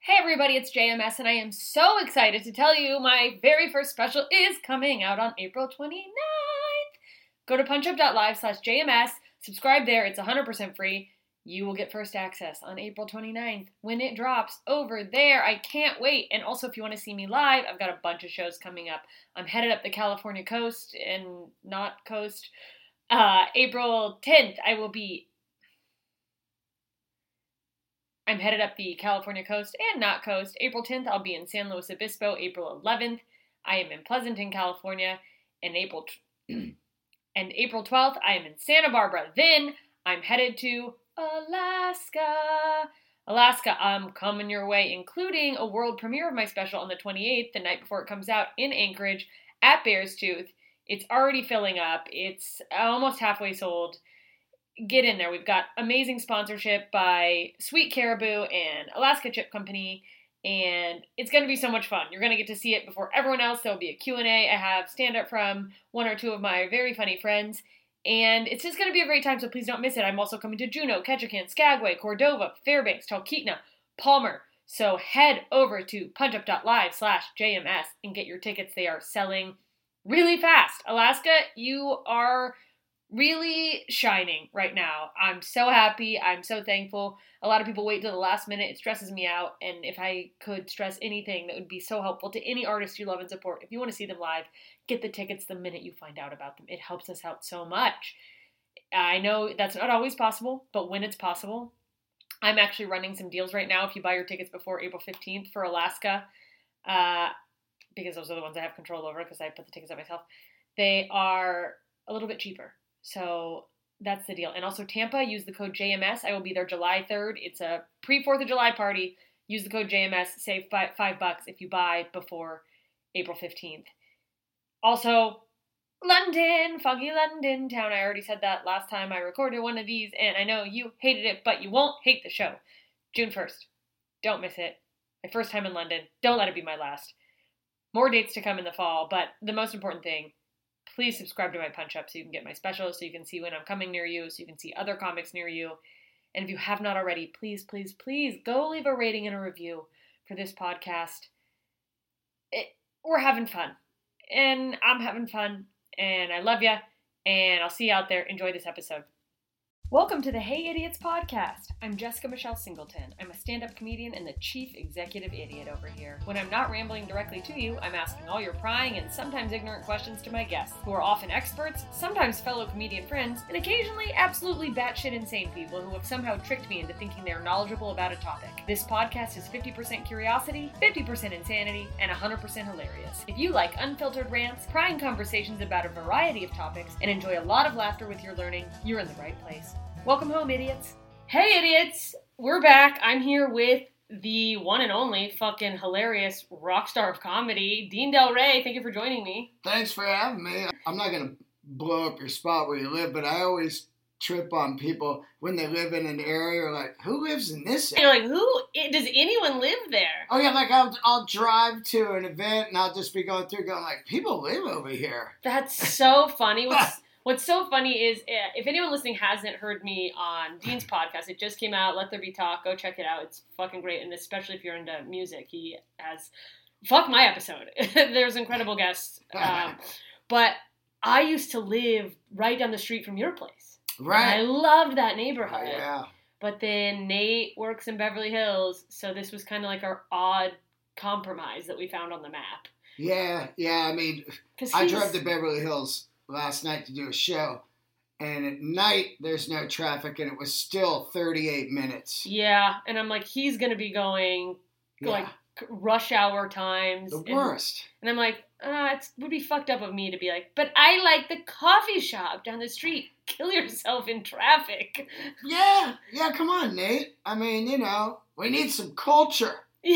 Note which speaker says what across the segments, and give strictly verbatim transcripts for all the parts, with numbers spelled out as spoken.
Speaker 1: Hey everybody, it's J M S and I am so excited to tell you my very first special is coming out on April twenty-ninth. Go to punchup.live slash JMS, subscribe there, it's one hundred percent free. You will get first access on April twenty-ninth when it drops over there. I can't wait. And also if you want to see me live, I've got a bunch of shows coming up. I'm headed up the California coast and not coast. Uh, April tenth, I will be I'm headed up the California coast and not coast. April tenth, I'll be in San Luis Obispo. April eleventh, I am in Pleasanton, California. And April t- and April twelfth, I am in Santa Barbara. Then I'm headed to Alaska. Alaska, I'm coming your way, including a world premiere of my special on the twenty-eighth, the night before it comes out, in Anchorage at Bearstooth. It's already filling up. It's almost halfway sold. Get in there. We've got amazing sponsorship by Sweet Caribou and Alaska Chip Company, and it's going to be so much fun. You're going to get to see it before everyone else. There will be a Q and A. I have stand-up from one or two of my very funny friends, and it's just going to be a great time, so please don't miss it. I'm also coming to Juneau, Ketchikan, Skagway, Cordova, Fairbanks, Talkeetna, Palmer. So head over to punchup.live slash JMS and get your tickets. They are selling really fast. Alaska, you are really shining right now. I'm so happy. I'm so thankful. A lot of people wait till the last minute. It stresses me out. And if I could stress anything that would be so helpful to any artist you love and support, if you want to see them live, get the tickets the minute you find out about them. It helps us out so much. I know that's not always possible, but when it's possible, I'm actually running some deals right now if you buy your tickets before April fifteenth for Alaska, uh, because those are the ones I have control over because I put the tickets up myself. They are a little bit cheaper. So that's the deal. And also Tampa, use the code J M S. I will be there July third. It's a pre-fourth of July party. Use the code J M S. Save five, five bucks if you buy before April fifteenth. Also, London, foggy London town. I already said that last time I recorded one of these, and I know you hated it, but you won't hate the show. June first. Don't miss it. My first time in London. Don't let it be my last. More dates to come in the fall, but the most important thing, please subscribe to my Punch Up so you can get my specials, so you can see when I'm coming near you, so you can see other comics near you. And if you have not already, please, please, please go leave a rating and a review for this podcast. It, we're having fun. And I'm having fun. And I love you. And I'll see you out there. Enjoy this episode. Welcome to the Hey Idiots podcast. I'm Jessica Michelle Singleton. I'm a stand-up comedian and the chief executive idiot over here. When I'm not rambling directly to you, I'm asking all your prying and sometimes ignorant questions to my guests, who are often experts, sometimes fellow comedian friends, and occasionally absolutely batshit insane people who have somehow tricked me into thinking they're knowledgeable about a topic. This podcast is fifty percent curiosity, fifty percent insanity, and one hundred percent hilarious. If you like unfiltered rants, prying conversations about a variety of topics, and enjoy a lot of laughter with your learning, you're in the right place. Welcome home, idiots. Hey, idiots! We're back. I'm here with the one and only fucking hilarious rock star of comedy, Dean Del Rey. Thank you for joining me.
Speaker 2: Thanks for having me. I'm not going to blow up your spot where you live, but I always trip on people when they live in an area like, who lives in this area?
Speaker 1: You're like, who? Does anyone live there?
Speaker 2: Oh, yeah, like I'll, I'll drive to an event and I'll just be going through going like, people live over here.
Speaker 1: That's so funny. What's, what's so funny is, if anyone listening hasn't heard me on Dean's podcast, it just came out, Let There Be Talk. Go check it out. It's fucking great. And especially if you're into music, he has, fuck my episode. There's incredible guests. Um, but I used to live right down the street from your place.
Speaker 2: Right.
Speaker 1: And I loved that neighborhood.
Speaker 2: Oh, yeah.
Speaker 1: But then Nate works in Beverly Hills, so this was kind of like our odd compromise that we found on the map.
Speaker 2: Yeah, yeah. I mean, I drove to Beverly Hills last night to do a show, and at night there's no traffic, and it was still thirty-eight minutes.
Speaker 1: Yeah, and I'm like, he's going to be going,
Speaker 2: Yeah.
Speaker 1: like, rush hour times.
Speaker 2: The
Speaker 1: and,
Speaker 2: worst.
Speaker 1: And I'm like, uh, it would be fucked up of me to be like, but I like the coffee shop down the street. Kill yourself in traffic.
Speaker 2: Yeah, yeah, come on, Nate. I mean, you know, we need some culture.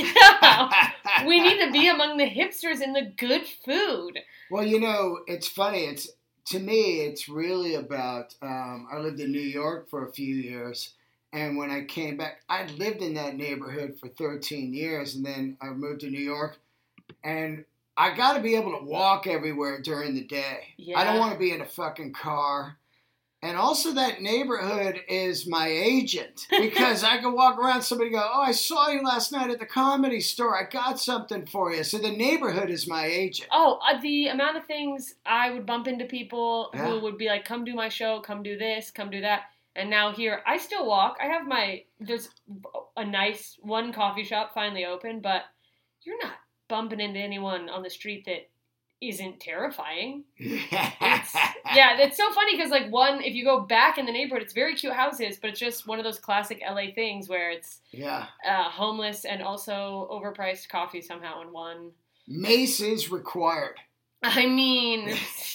Speaker 1: Yeah, we need to be among the hipsters and the good food.
Speaker 2: Well, you know, it's funny. It's to me, it's really about, um, I lived in New York for a few years, and when I came back, I lived in that neighborhood for thirteen years, and then I moved to New York, and I got to be able to walk everywhere during the day.
Speaker 1: Yeah.
Speaker 2: I don't want to be in a fucking car. And also that neighborhood is my agent because I can walk around, somebody go, oh, I saw you last night at the Comedy Store. I got something for you. So the neighborhood is my agent.
Speaker 1: Oh, uh, the amount of things I would bump into people
Speaker 2: Yeah.
Speaker 1: who would be like, come do my show, come do this, come do that. And now here, I still walk. I have my, there's a nice one coffee shop finally open, but you're not bumping into anyone on the street that isn't terrifying. It's, yeah, it's so funny because, like, one, if you go back in the neighborhood, it's very cute houses, but it's just one of those classic L A things where it's
Speaker 2: yeah.
Speaker 1: uh, homeless and also overpriced coffee somehow in one.
Speaker 2: Mace is required.
Speaker 1: I mean,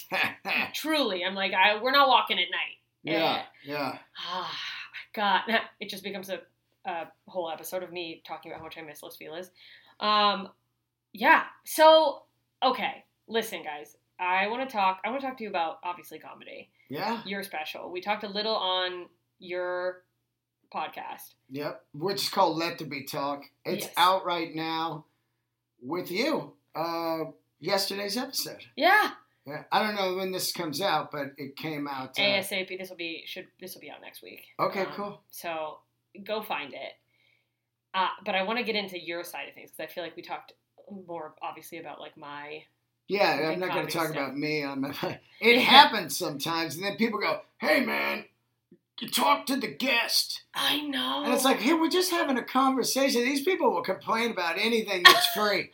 Speaker 1: truly, I'm like, I we're not walking at night.
Speaker 2: Yeah,
Speaker 1: And,
Speaker 2: yeah.
Speaker 1: ah, God, it just becomes a, a whole episode of me talking about how much I miss Los Feliz. Um, yeah, so, okay. Listen, guys, I want to talk, I want to talk to you about, obviously, comedy.
Speaker 2: Yeah.
Speaker 1: Your special. We talked a little on your podcast.
Speaker 2: Yep. Which is called Let There Be Talk. It's
Speaker 1: Yes.
Speaker 2: out right now with you. Uh, yesterday's episode.
Speaker 1: Yeah.
Speaker 2: Yeah. I don't know when this comes out, but it came out. Uh,
Speaker 1: ASAP. This will be, should, this will be out next week.
Speaker 2: Okay,
Speaker 1: Um,
Speaker 2: cool.
Speaker 1: So, go find it. Uh, but I want to get into your side of things, because I feel like we talked more, obviously, about, like, my...
Speaker 2: Yeah, I'm
Speaker 1: Big
Speaker 2: not going to
Speaker 1: comedy
Speaker 2: talk
Speaker 1: stuff.
Speaker 2: about me. On my, it happens sometimes, and then people go, hey, man, you talk to the guest.
Speaker 1: I know.
Speaker 2: And it's like, hey, we're just having a conversation. These people will complain about anything that's free.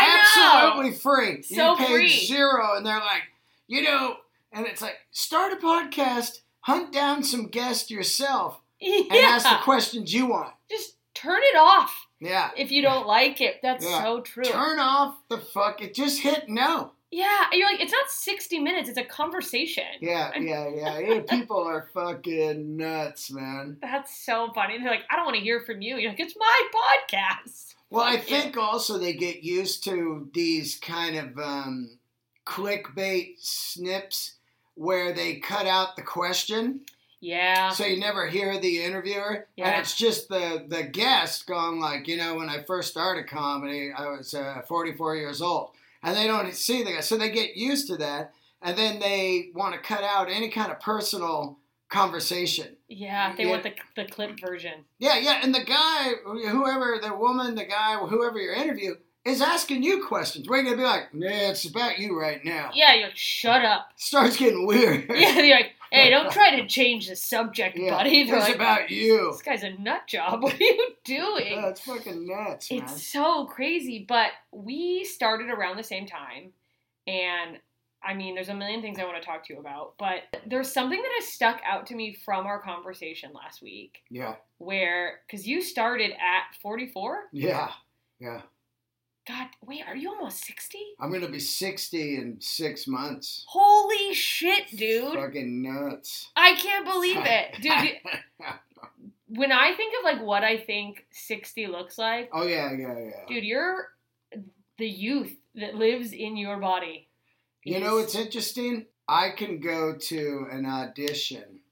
Speaker 1: I know.
Speaker 2: Absolutely free.
Speaker 1: So
Speaker 2: you paid
Speaker 1: free.
Speaker 2: zero, and they're like, you know, and it's like, start a podcast, hunt down some guests yourself,
Speaker 1: Yeah.
Speaker 2: and ask the questions you want.
Speaker 1: Just turn it off
Speaker 2: Yeah.
Speaker 1: if you don't like it. That's
Speaker 2: Yeah.
Speaker 1: so true.
Speaker 2: Turn off the fuck it. Just hit no.
Speaker 1: Yeah, and you're like, it's not sixty minutes, it's a conversation.
Speaker 2: Yeah, yeah, yeah. yeah. People are fucking nuts, man.
Speaker 1: That's so funny. They're like, I don't want to hear from you. You're like, it's my podcast.
Speaker 2: Well, I
Speaker 1: Fuck you.
Speaker 2: think also they get used to these kind of um, clickbait snips where they cut out the question.
Speaker 1: Yeah.
Speaker 2: So you never hear the interviewer,
Speaker 1: Yeah.
Speaker 2: and it's just the, the guest going like, you know, when I first started comedy, I was uh, forty-four years old. And they don't see the guy. So they get used to that, and then they want to cut out any kind of personal conversation.
Speaker 1: Yeah, they
Speaker 2: Yeah.
Speaker 1: want the, the clip version.
Speaker 2: Yeah, yeah, and the guy, whoever, the woman, the guy, whoever you interview, is asking you questions. We're going to be like, yeah, it's about you right now.
Speaker 1: Yeah, you're like, shut up.
Speaker 2: Starts getting weird.
Speaker 1: Yeah, you're like, hey, don't try to change the subject,
Speaker 2: Yeah,
Speaker 1: buddy. They're
Speaker 2: it's
Speaker 1: like,
Speaker 2: about you.
Speaker 1: this guy's a nut job. What are you doing?
Speaker 2: Yeah, it's fucking nuts, man.
Speaker 1: It's so crazy, but we started around the same time, and I mean, there's a million things I want to talk to you about, but there's something that has stuck out to me from our conversation last week,
Speaker 2: Yeah,
Speaker 1: where, because you started at forty-four?
Speaker 2: yeah, yeah.
Speaker 1: God, wait, are you almost sixty?
Speaker 2: I'm going to be sixty in six months.
Speaker 1: Holy shit, dude.
Speaker 2: Fucking nuts.
Speaker 1: I can't believe it. Dude, you- when I think of, like, what I think sixty looks like,
Speaker 2: Oh, yeah, yeah, yeah.
Speaker 1: dude, you're the youth that lives in your body.
Speaker 2: You know what's interesting? I can go to an audition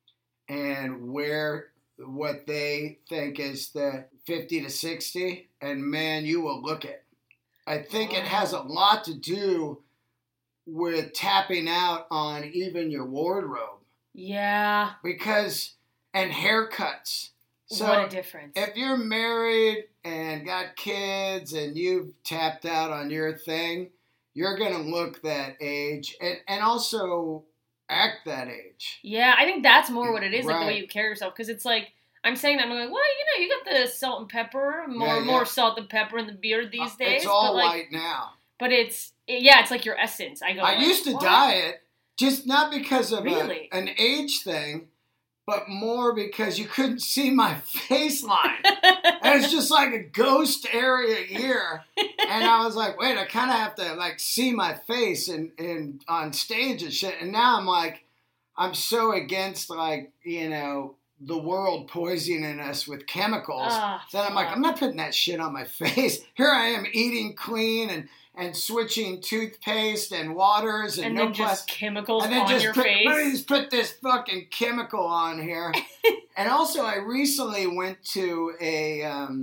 Speaker 2: and wear what they think is the fifty to sixty, and man, you will look it. I think it has a lot to do with tapping out on even your wardrobe.
Speaker 1: Yeah.
Speaker 2: Because, and haircuts. So
Speaker 1: what a difference.
Speaker 2: if you're married and got kids and you've tapped out on your thing, you're going to look that age and, and also act that age.
Speaker 1: Yeah, I think that's more what it is, like the way
Speaker 2: Right.
Speaker 1: you carry yourself. Because it's like, I'm saying that, I'm like, well, you know, you got the salt and pepper, more
Speaker 2: Yeah, yeah.
Speaker 1: more salt and pepper in the beard these
Speaker 2: Uh,
Speaker 1: days.
Speaker 2: It's all
Speaker 1: but like,
Speaker 2: white now.
Speaker 1: But it's, yeah, it's like your essence. I go,
Speaker 2: I
Speaker 1: like,
Speaker 2: used to
Speaker 1: what?
Speaker 2: dye it, just not because of a-
Speaker 1: Really?
Speaker 2: an age thing, but more because you couldn't see my face line. And it's just like a ghost area here. And I was like, wait, I kind of have to like see my face and, and on stage and shit. And now I'm like, I'm so against like, you know, the world poisoning us with chemicals.
Speaker 1: Ah,
Speaker 2: Then I'm like,
Speaker 1: fuck.
Speaker 2: I'm not putting that shit on my face. Here I am eating clean and, and switching toothpaste and waters and,
Speaker 1: and
Speaker 2: no
Speaker 1: then just
Speaker 2: plas-
Speaker 1: chemicals
Speaker 2: and then
Speaker 1: on
Speaker 2: just
Speaker 1: your
Speaker 2: put,
Speaker 1: face.
Speaker 2: let me just put this fucking chemical on here. And also, I recently went to a um,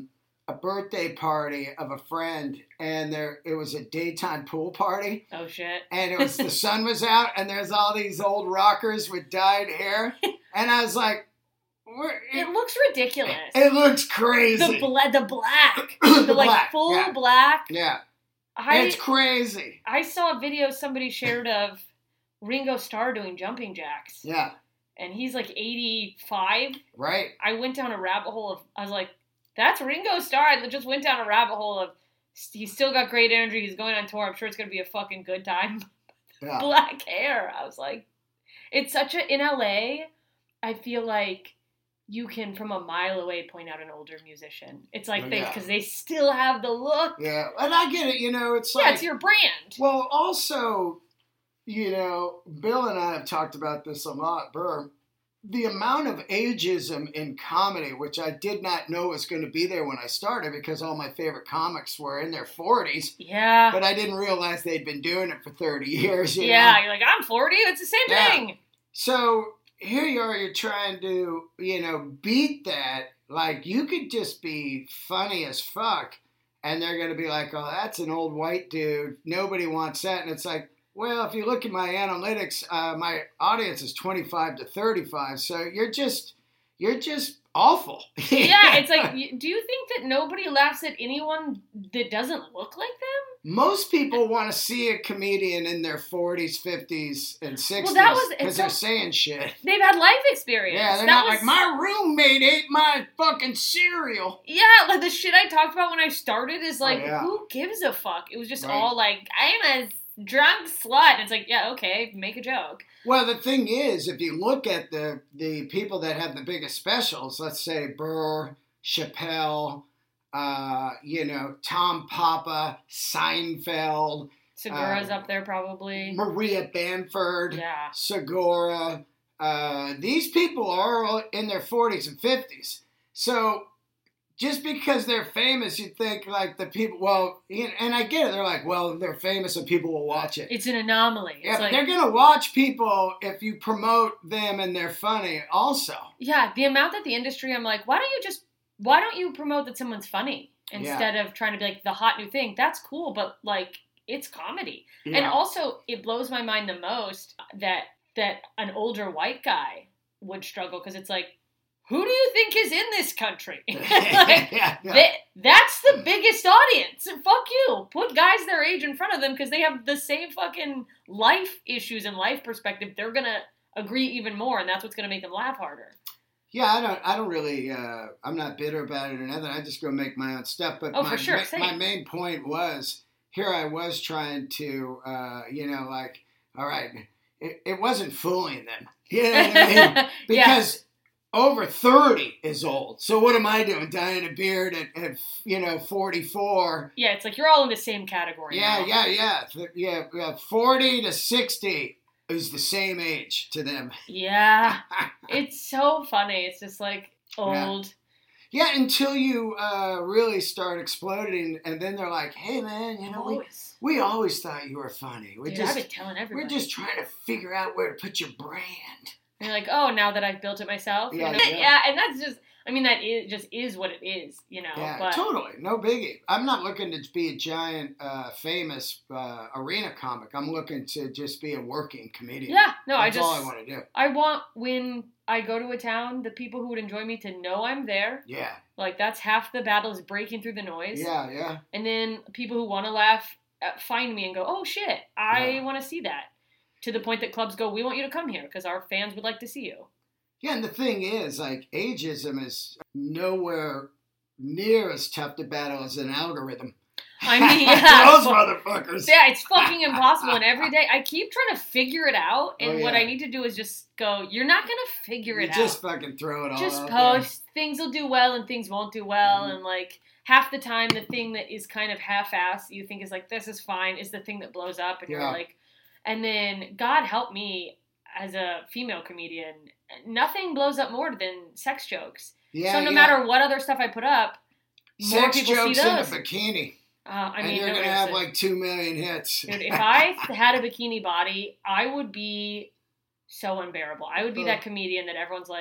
Speaker 2: a birthday party of a friend, and there it was a daytime pool party.
Speaker 1: Oh shit!
Speaker 2: And it was the sun was out, and there's all these old rockers with dyed hair, and I was like, We're,
Speaker 1: it, it looks ridiculous.
Speaker 2: It looks crazy.
Speaker 1: The bla- the black,
Speaker 2: the,
Speaker 1: the like
Speaker 2: black,
Speaker 1: full
Speaker 2: yeah.
Speaker 1: black.
Speaker 2: Yeah,
Speaker 1: I,
Speaker 2: it's crazy.
Speaker 1: I saw a video somebody shared of Ringo Starr doing jumping jacks.
Speaker 2: Yeah.
Speaker 1: And he's like eighty-five.
Speaker 2: Right.
Speaker 1: I went down a rabbit hole of, I was like, that's Ringo Starr. I just went down a rabbit hole of, he's still got great energy. He's going on tour. I'm sure it's going to be a fucking good time.
Speaker 2: Yeah.
Speaker 1: Black hair. I was like, it's such a, in L A, I feel like you can from a mile away point out an older musician. It's like
Speaker 2: Oh,
Speaker 1: they,
Speaker 2: yeah.
Speaker 1: because they still have the look.
Speaker 2: Yeah. And I get it. You know, it's
Speaker 1: Yeah,
Speaker 2: like.
Speaker 1: it's your brand.
Speaker 2: Well, also, you know, Bill and I have talked about this a lot, Burr. The amount of ageism in comedy, which I did not know was going to be there when I started because all my favorite comics were in their forties.
Speaker 1: Yeah.
Speaker 2: But I didn't realize they'd been doing it for thirty years. You
Speaker 1: Yeah,
Speaker 2: know?
Speaker 1: you're like, I'm forty. It's the same
Speaker 2: Yeah.
Speaker 1: thing.
Speaker 2: So here you are, you're trying to, you know, beat that. Like, you could just be funny as fuck, and they're going to be like, oh, that's an old white dude. Nobody wants that. And it's like, well, if you look at my analytics, uh, my audience is twenty-five to thirty-five. So you're just, you're just awful.
Speaker 1: Yeah, it's like, y- do you think that nobody laughs at anyone that doesn't look like them?
Speaker 2: Most people want to see a comedian in their forties, fifties, and sixties
Speaker 1: Well, that was-
Speaker 2: because
Speaker 1: it's
Speaker 2: they're
Speaker 1: so-
Speaker 2: saying shit.
Speaker 1: They've had life experience.
Speaker 2: Yeah, they're
Speaker 1: That
Speaker 2: not
Speaker 1: was-
Speaker 2: like, my roommate ate my fucking cereal.
Speaker 1: Yeah, like the shit I talked about when I started is like,
Speaker 2: Oh, yeah.
Speaker 1: who gives a fuck? It was just
Speaker 2: Right.
Speaker 1: all like, I'm a drunk slut. And it's like, yeah, okay, make a joke.
Speaker 2: Well, the thing is, if you look at the, the people that have the biggest specials, let's say Burr, Chappelle, uh, you know, Tom Papa, Seinfeld,
Speaker 1: Segura's
Speaker 2: Um,
Speaker 1: up there probably.
Speaker 2: Maria Bamford,
Speaker 1: Yeah.
Speaker 2: Segura. Uh, these people are all in their forties and fifties. So just because they're famous, you think like the people, well, you know, and I get it. They're like, well, they're famous and people will watch it.
Speaker 1: It's an anomaly. It's
Speaker 2: Yeah, but
Speaker 1: like,
Speaker 2: they're going to watch people if you promote them and they're funny also.
Speaker 1: yeah, the amount that the industry, I'm like, why don't you just, why don't you promote that someone's funny instead of trying to be like the hot new thing? That's cool, but like, it's comedy.
Speaker 2: Yeah.
Speaker 1: And also, it blows my mind the most that that an older white guy would struggle because it's like, who do you think is in this country? Like,
Speaker 2: yeah, yeah.
Speaker 1: that, that's the biggest audience. Fuck you. Put guys their age in front of them because they have the same fucking life issues and life perspective. They're going to agree even more, and that's what's going to make them laugh harder.
Speaker 2: Yeah, I don't. I don't really. Uh, I'm not bitter about it or nothing. I just go make my own stuff. But
Speaker 1: Oh,
Speaker 2: my,
Speaker 1: for sure,
Speaker 2: ma-
Speaker 1: same.
Speaker 2: my main point was here. I was trying to, uh, you know, like, all right, it, it wasn't fooling them. You know what I mean?
Speaker 1: Yeah.
Speaker 2: Because over thirty is old. So what am I doing? Dyeing a beard at, at you know, forty-four.
Speaker 1: Yeah, it's like you're all in the same category.
Speaker 2: Yeah,
Speaker 1: now.
Speaker 2: yeah, yeah, Th- yeah. yeah. Forty to sixty is the same age to them.
Speaker 1: Yeah. It's so funny. It's just like old.
Speaker 2: Yeah, until you uh, really start exploding, and then they're like, "Hey, man, you know, we,
Speaker 1: Always.
Speaker 2: we always thought you were funny. We
Speaker 1: Dude,
Speaker 2: just
Speaker 1: I've been telling everybody.
Speaker 2: we're just trying to figure out where to put your brand."
Speaker 1: And you're like, oh, now that I've built it myself.
Speaker 2: Yeah,
Speaker 1: you know?
Speaker 2: yeah.
Speaker 1: And that's just, I mean, that is, just is what it is, you know.
Speaker 2: Yeah,
Speaker 1: but
Speaker 2: totally, no biggie. I'm not looking to be a giant, uh, famous uh, arena comic. I'm looking to just be a working comedian.
Speaker 1: yeah, no, I
Speaker 2: That's
Speaker 1: just,
Speaker 2: all I want to do.
Speaker 1: I want when I go to a town, the people who would enjoy me to know I'm there.
Speaker 2: Yeah,
Speaker 1: Like, that's half the battle is breaking through the noise.
Speaker 2: yeah, yeah.
Speaker 1: And then people who want to laugh uh, find me and go, oh, shit, I
Speaker 2: Yeah.
Speaker 1: want to see that. To the point that clubs go, we want you to come here because our fans would like to see you.
Speaker 2: Yeah, and the thing is, like, ageism is nowhere near as tough to battle as an algorithm.
Speaker 1: I mean, yeah.
Speaker 2: Those motherfuckers.
Speaker 1: Yeah, it's fucking impossible. And every day I keep trying to figure it out. And
Speaker 2: Oh,
Speaker 1: what
Speaker 2: yeah.
Speaker 1: I need to do is just go, you're not going to figure
Speaker 2: You
Speaker 1: it
Speaker 2: just
Speaker 1: out.
Speaker 2: fucking throw it all
Speaker 1: Just
Speaker 2: out
Speaker 1: post. Things will do well and things won't do well.
Speaker 2: Mhm.
Speaker 1: And like half the time, the thing that is kind of half-assed, you think is like, this is fine, is the thing that blows up. And
Speaker 2: Yeah.
Speaker 1: you're like, and then God help me as a female comedian, nothing blows up more than sex jokes.
Speaker 2: there. Yeah,
Speaker 1: so no
Speaker 2: yeah.
Speaker 1: matter what other stuff I put up, more
Speaker 2: Sex
Speaker 1: people
Speaker 2: jokes
Speaker 1: see
Speaker 2: in a
Speaker 1: those.
Speaker 2: bikini.
Speaker 1: Uh, I
Speaker 2: and
Speaker 1: mean,
Speaker 2: you're
Speaker 1: no,
Speaker 2: going to have
Speaker 1: listen.
Speaker 2: like two million hits.
Speaker 1: Dude, if I had a bikini body, I would be so unbearable. I would be
Speaker 2: Ugh.
Speaker 1: that comedian that everyone's like,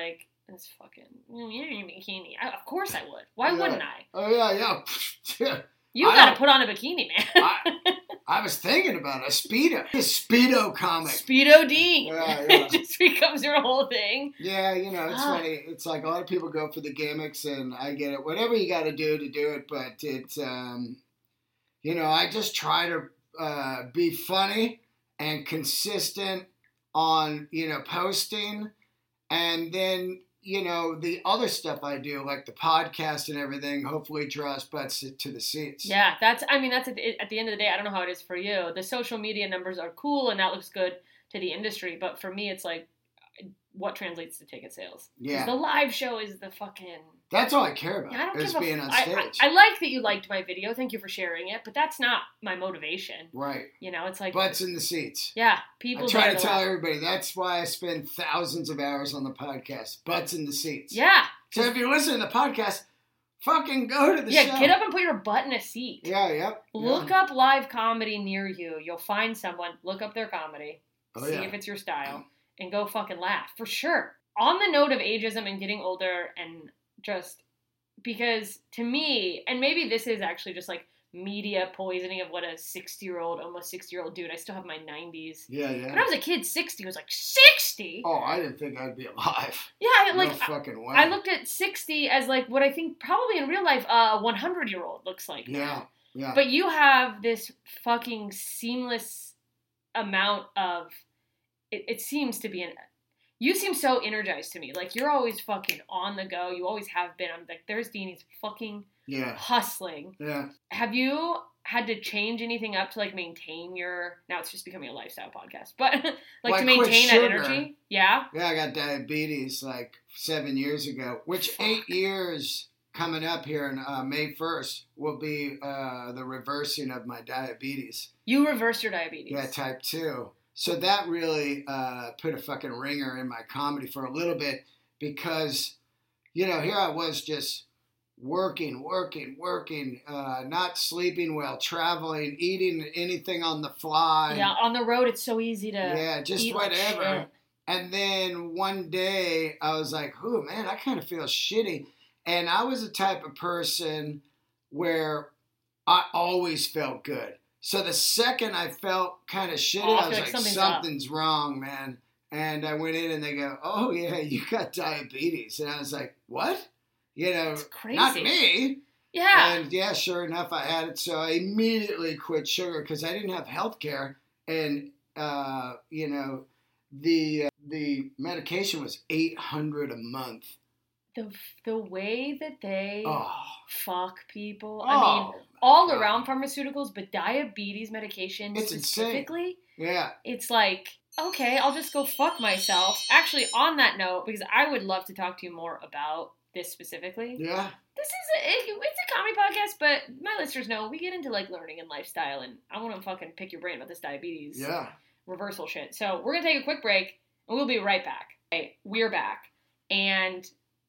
Speaker 1: This fucking, you're in a bikini. I, of course I would. Why
Speaker 2: yeah.
Speaker 1: wouldn't I?
Speaker 2: Oh, yeah, yeah.
Speaker 1: You
Speaker 2: I
Speaker 1: gotta put on a bikini, man.
Speaker 2: I, I was thinking about a Speedo. A Speedo comic.
Speaker 1: Speedo Dean.
Speaker 2: Yeah, yeah.
Speaker 1: It just becomes your whole thing.
Speaker 2: Yeah, you know, it's
Speaker 1: Ah.
Speaker 2: funny. It's like a lot of people go for the gimmicks, and I get it. Whatever you got to do to do it, but it's, um, you know, I just try to uh, be funny and consistent on, you know, posting, and then, you know, the other stuff I do, like the podcast and everything, hopefully draws butts to the seats.
Speaker 1: Yeah, that's, I mean, that's at the, at the end of the day, I don't know how it is for you. The social media numbers are cool and that looks good to the industry, but for me, it's like, what translates to ticket sales? 'Cause
Speaker 2: Yeah.
Speaker 1: the live show is the fucking...
Speaker 2: That's all I care about,
Speaker 1: Yeah, I don't
Speaker 2: is
Speaker 1: give a
Speaker 2: being
Speaker 1: f-
Speaker 2: on
Speaker 1: I-
Speaker 2: stage.
Speaker 1: I, I like that you liked my video. Thank you for sharing it, but that's not my motivation.
Speaker 2: Right.
Speaker 1: You know, it's like...
Speaker 2: Butts in the seats.
Speaker 1: Yeah,
Speaker 2: I
Speaker 1: people...
Speaker 2: try to
Speaker 1: there
Speaker 2: tell
Speaker 1: laugh.
Speaker 2: everybody, that's why I spend thousands of hours on the podcast. Butts in the seats.
Speaker 1: Yeah.
Speaker 2: So if you're listening to the podcast, fucking go to the
Speaker 1: Yeah,
Speaker 2: show.
Speaker 1: get up and put your butt in a seat.
Speaker 2: Yeah, yep.
Speaker 1: Look
Speaker 2: yeah.
Speaker 1: up live comedy near you. You'll find someone. Look up their comedy.
Speaker 2: Oh,
Speaker 1: see
Speaker 2: yeah.
Speaker 1: if it's your style. And go fucking laugh. For sure. On the note of ageism and getting older and just... Because to me, and maybe this is actually just like media poisoning of what a sixty-year-old, almost sixty-year-old dude. I still have my nineties.
Speaker 2: Yeah, yeah.
Speaker 1: When I was a kid, sixty was like, sixty?
Speaker 2: Oh, I didn't think I'd be alive.
Speaker 1: Yeah, I, like...
Speaker 2: no fucking way.
Speaker 1: I looked at sixty as like what I think probably in real life a one hundred year old looks like.
Speaker 2: Yeah,
Speaker 1: now.
Speaker 2: yeah.
Speaker 1: But you have this fucking seamless amount of, it, it seems to be an, you seem so energized to me. Like you're always fucking on the go. You always have been. I'm like, there's Dean. He's fucking
Speaker 2: yeah.
Speaker 1: hustling.
Speaker 2: Yeah.
Speaker 1: Have you had to change anything up to like maintain your, now it's just becoming a lifestyle podcast, but like
Speaker 2: Well, I
Speaker 1: to
Speaker 2: quit
Speaker 1: maintain that
Speaker 2: sugar.
Speaker 1: energy? Yeah.
Speaker 2: Yeah, I got diabetes like seven years ago, which
Speaker 1: Fuck.
Speaker 2: eight years coming up here on uh, May first will be uh, the reversing of my diabetes.
Speaker 1: You reversed your diabetes.
Speaker 2: Yeah, type two. So that really uh, put a fucking ringer in my comedy for a little bit because, you know, here I was just working, working, working, uh, not sleeping well, traveling, eating anything on the fly.
Speaker 1: Yeah, on the road, it's so easy to
Speaker 2: Yeah, just
Speaker 1: eat like
Speaker 2: whatever.
Speaker 1: shit.
Speaker 2: And then one day I was like, oh man, I kind of feel shitty. And I was the type of person where I always felt good. So the second I felt kind of shitty,
Speaker 1: Oh, I
Speaker 2: I was
Speaker 1: feel
Speaker 2: like,
Speaker 1: like something's
Speaker 2: something's wrong, man. And I went in and they go, oh yeah, you got diabetes. And I was like, what? You know,
Speaker 1: It's crazy.
Speaker 2: not me.
Speaker 1: Yeah.
Speaker 2: And yeah, sure enough, I had it. So I immediately quit sugar because I didn't have health care. And, uh, you know, the uh, the medication was eight hundred dollars a month.
Speaker 1: the the way that they
Speaker 2: Oh.
Speaker 1: fuck people.
Speaker 2: Oh,
Speaker 1: I mean, all
Speaker 2: God.
Speaker 1: around pharmaceuticals, but diabetes medication
Speaker 2: It's insane.
Speaker 1: specifically,
Speaker 2: Yeah.
Speaker 1: it's like, okay, I'll just go fuck myself. Actually, on that note, because I would love to talk to you more about this specifically.
Speaker 2: Yeah.
Speaker 1: This is a, it, it's a comedy podcast, but my listeners know we get into like learning and lifestyle, and I want to fucking pick your brain about this diabetes
Speaker 2: Yeah.
Speaker 1: reversal shit. So we're gonna take a quick break, and we'll be right back. Okay, we're back, and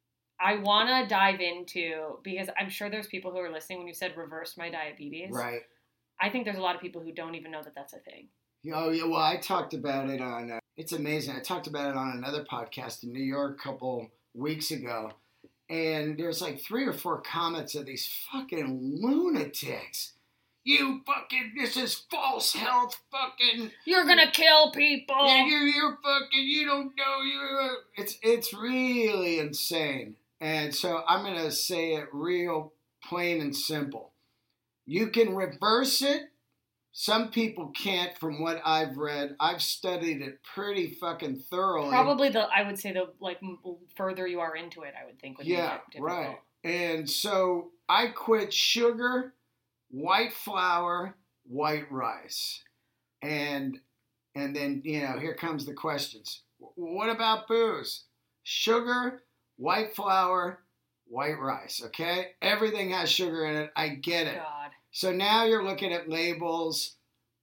Speaker 1: I want to dive into, because I'm sure there's people who are listening when you said reverse my diabetes.
Speaker 2: Right.
Speaker 1: I think there's a lot of people who don't even know that that's a thing.
Speaker 2: Oh, yeah. Well, I talked about it on, uh, it's amazing. I talked about it on another podcast in New York a couple weeks ago. And there's like three or four comments of these fucking lunatics. You fucking, this is false health fucking.
Speaker 1: You're gonna kill people!
Speaker 2: Yeah, you're, you're fucking, you don't know, you're. It's, it's really insane. And so I'm going to say it real plain and simple. You can reverse it. Some people can't, from what I've read. I've studied it pretty fucking thoroughly.
Speaker 1: Probably the, I would say the, like, m- further you are into it, I would think would
Speaker 2: Yeah,
Speaker 1: make it difficult.
Speaker 2: right. And so I quit sugar, white flour, white rice. And and then, you know, here comes the questions. What about booze? Sugar, white flour, white rice, okay? Everything has sugar in it. I get it.
Speaker 1: God.
Speaker 2: So now you're looking at labels.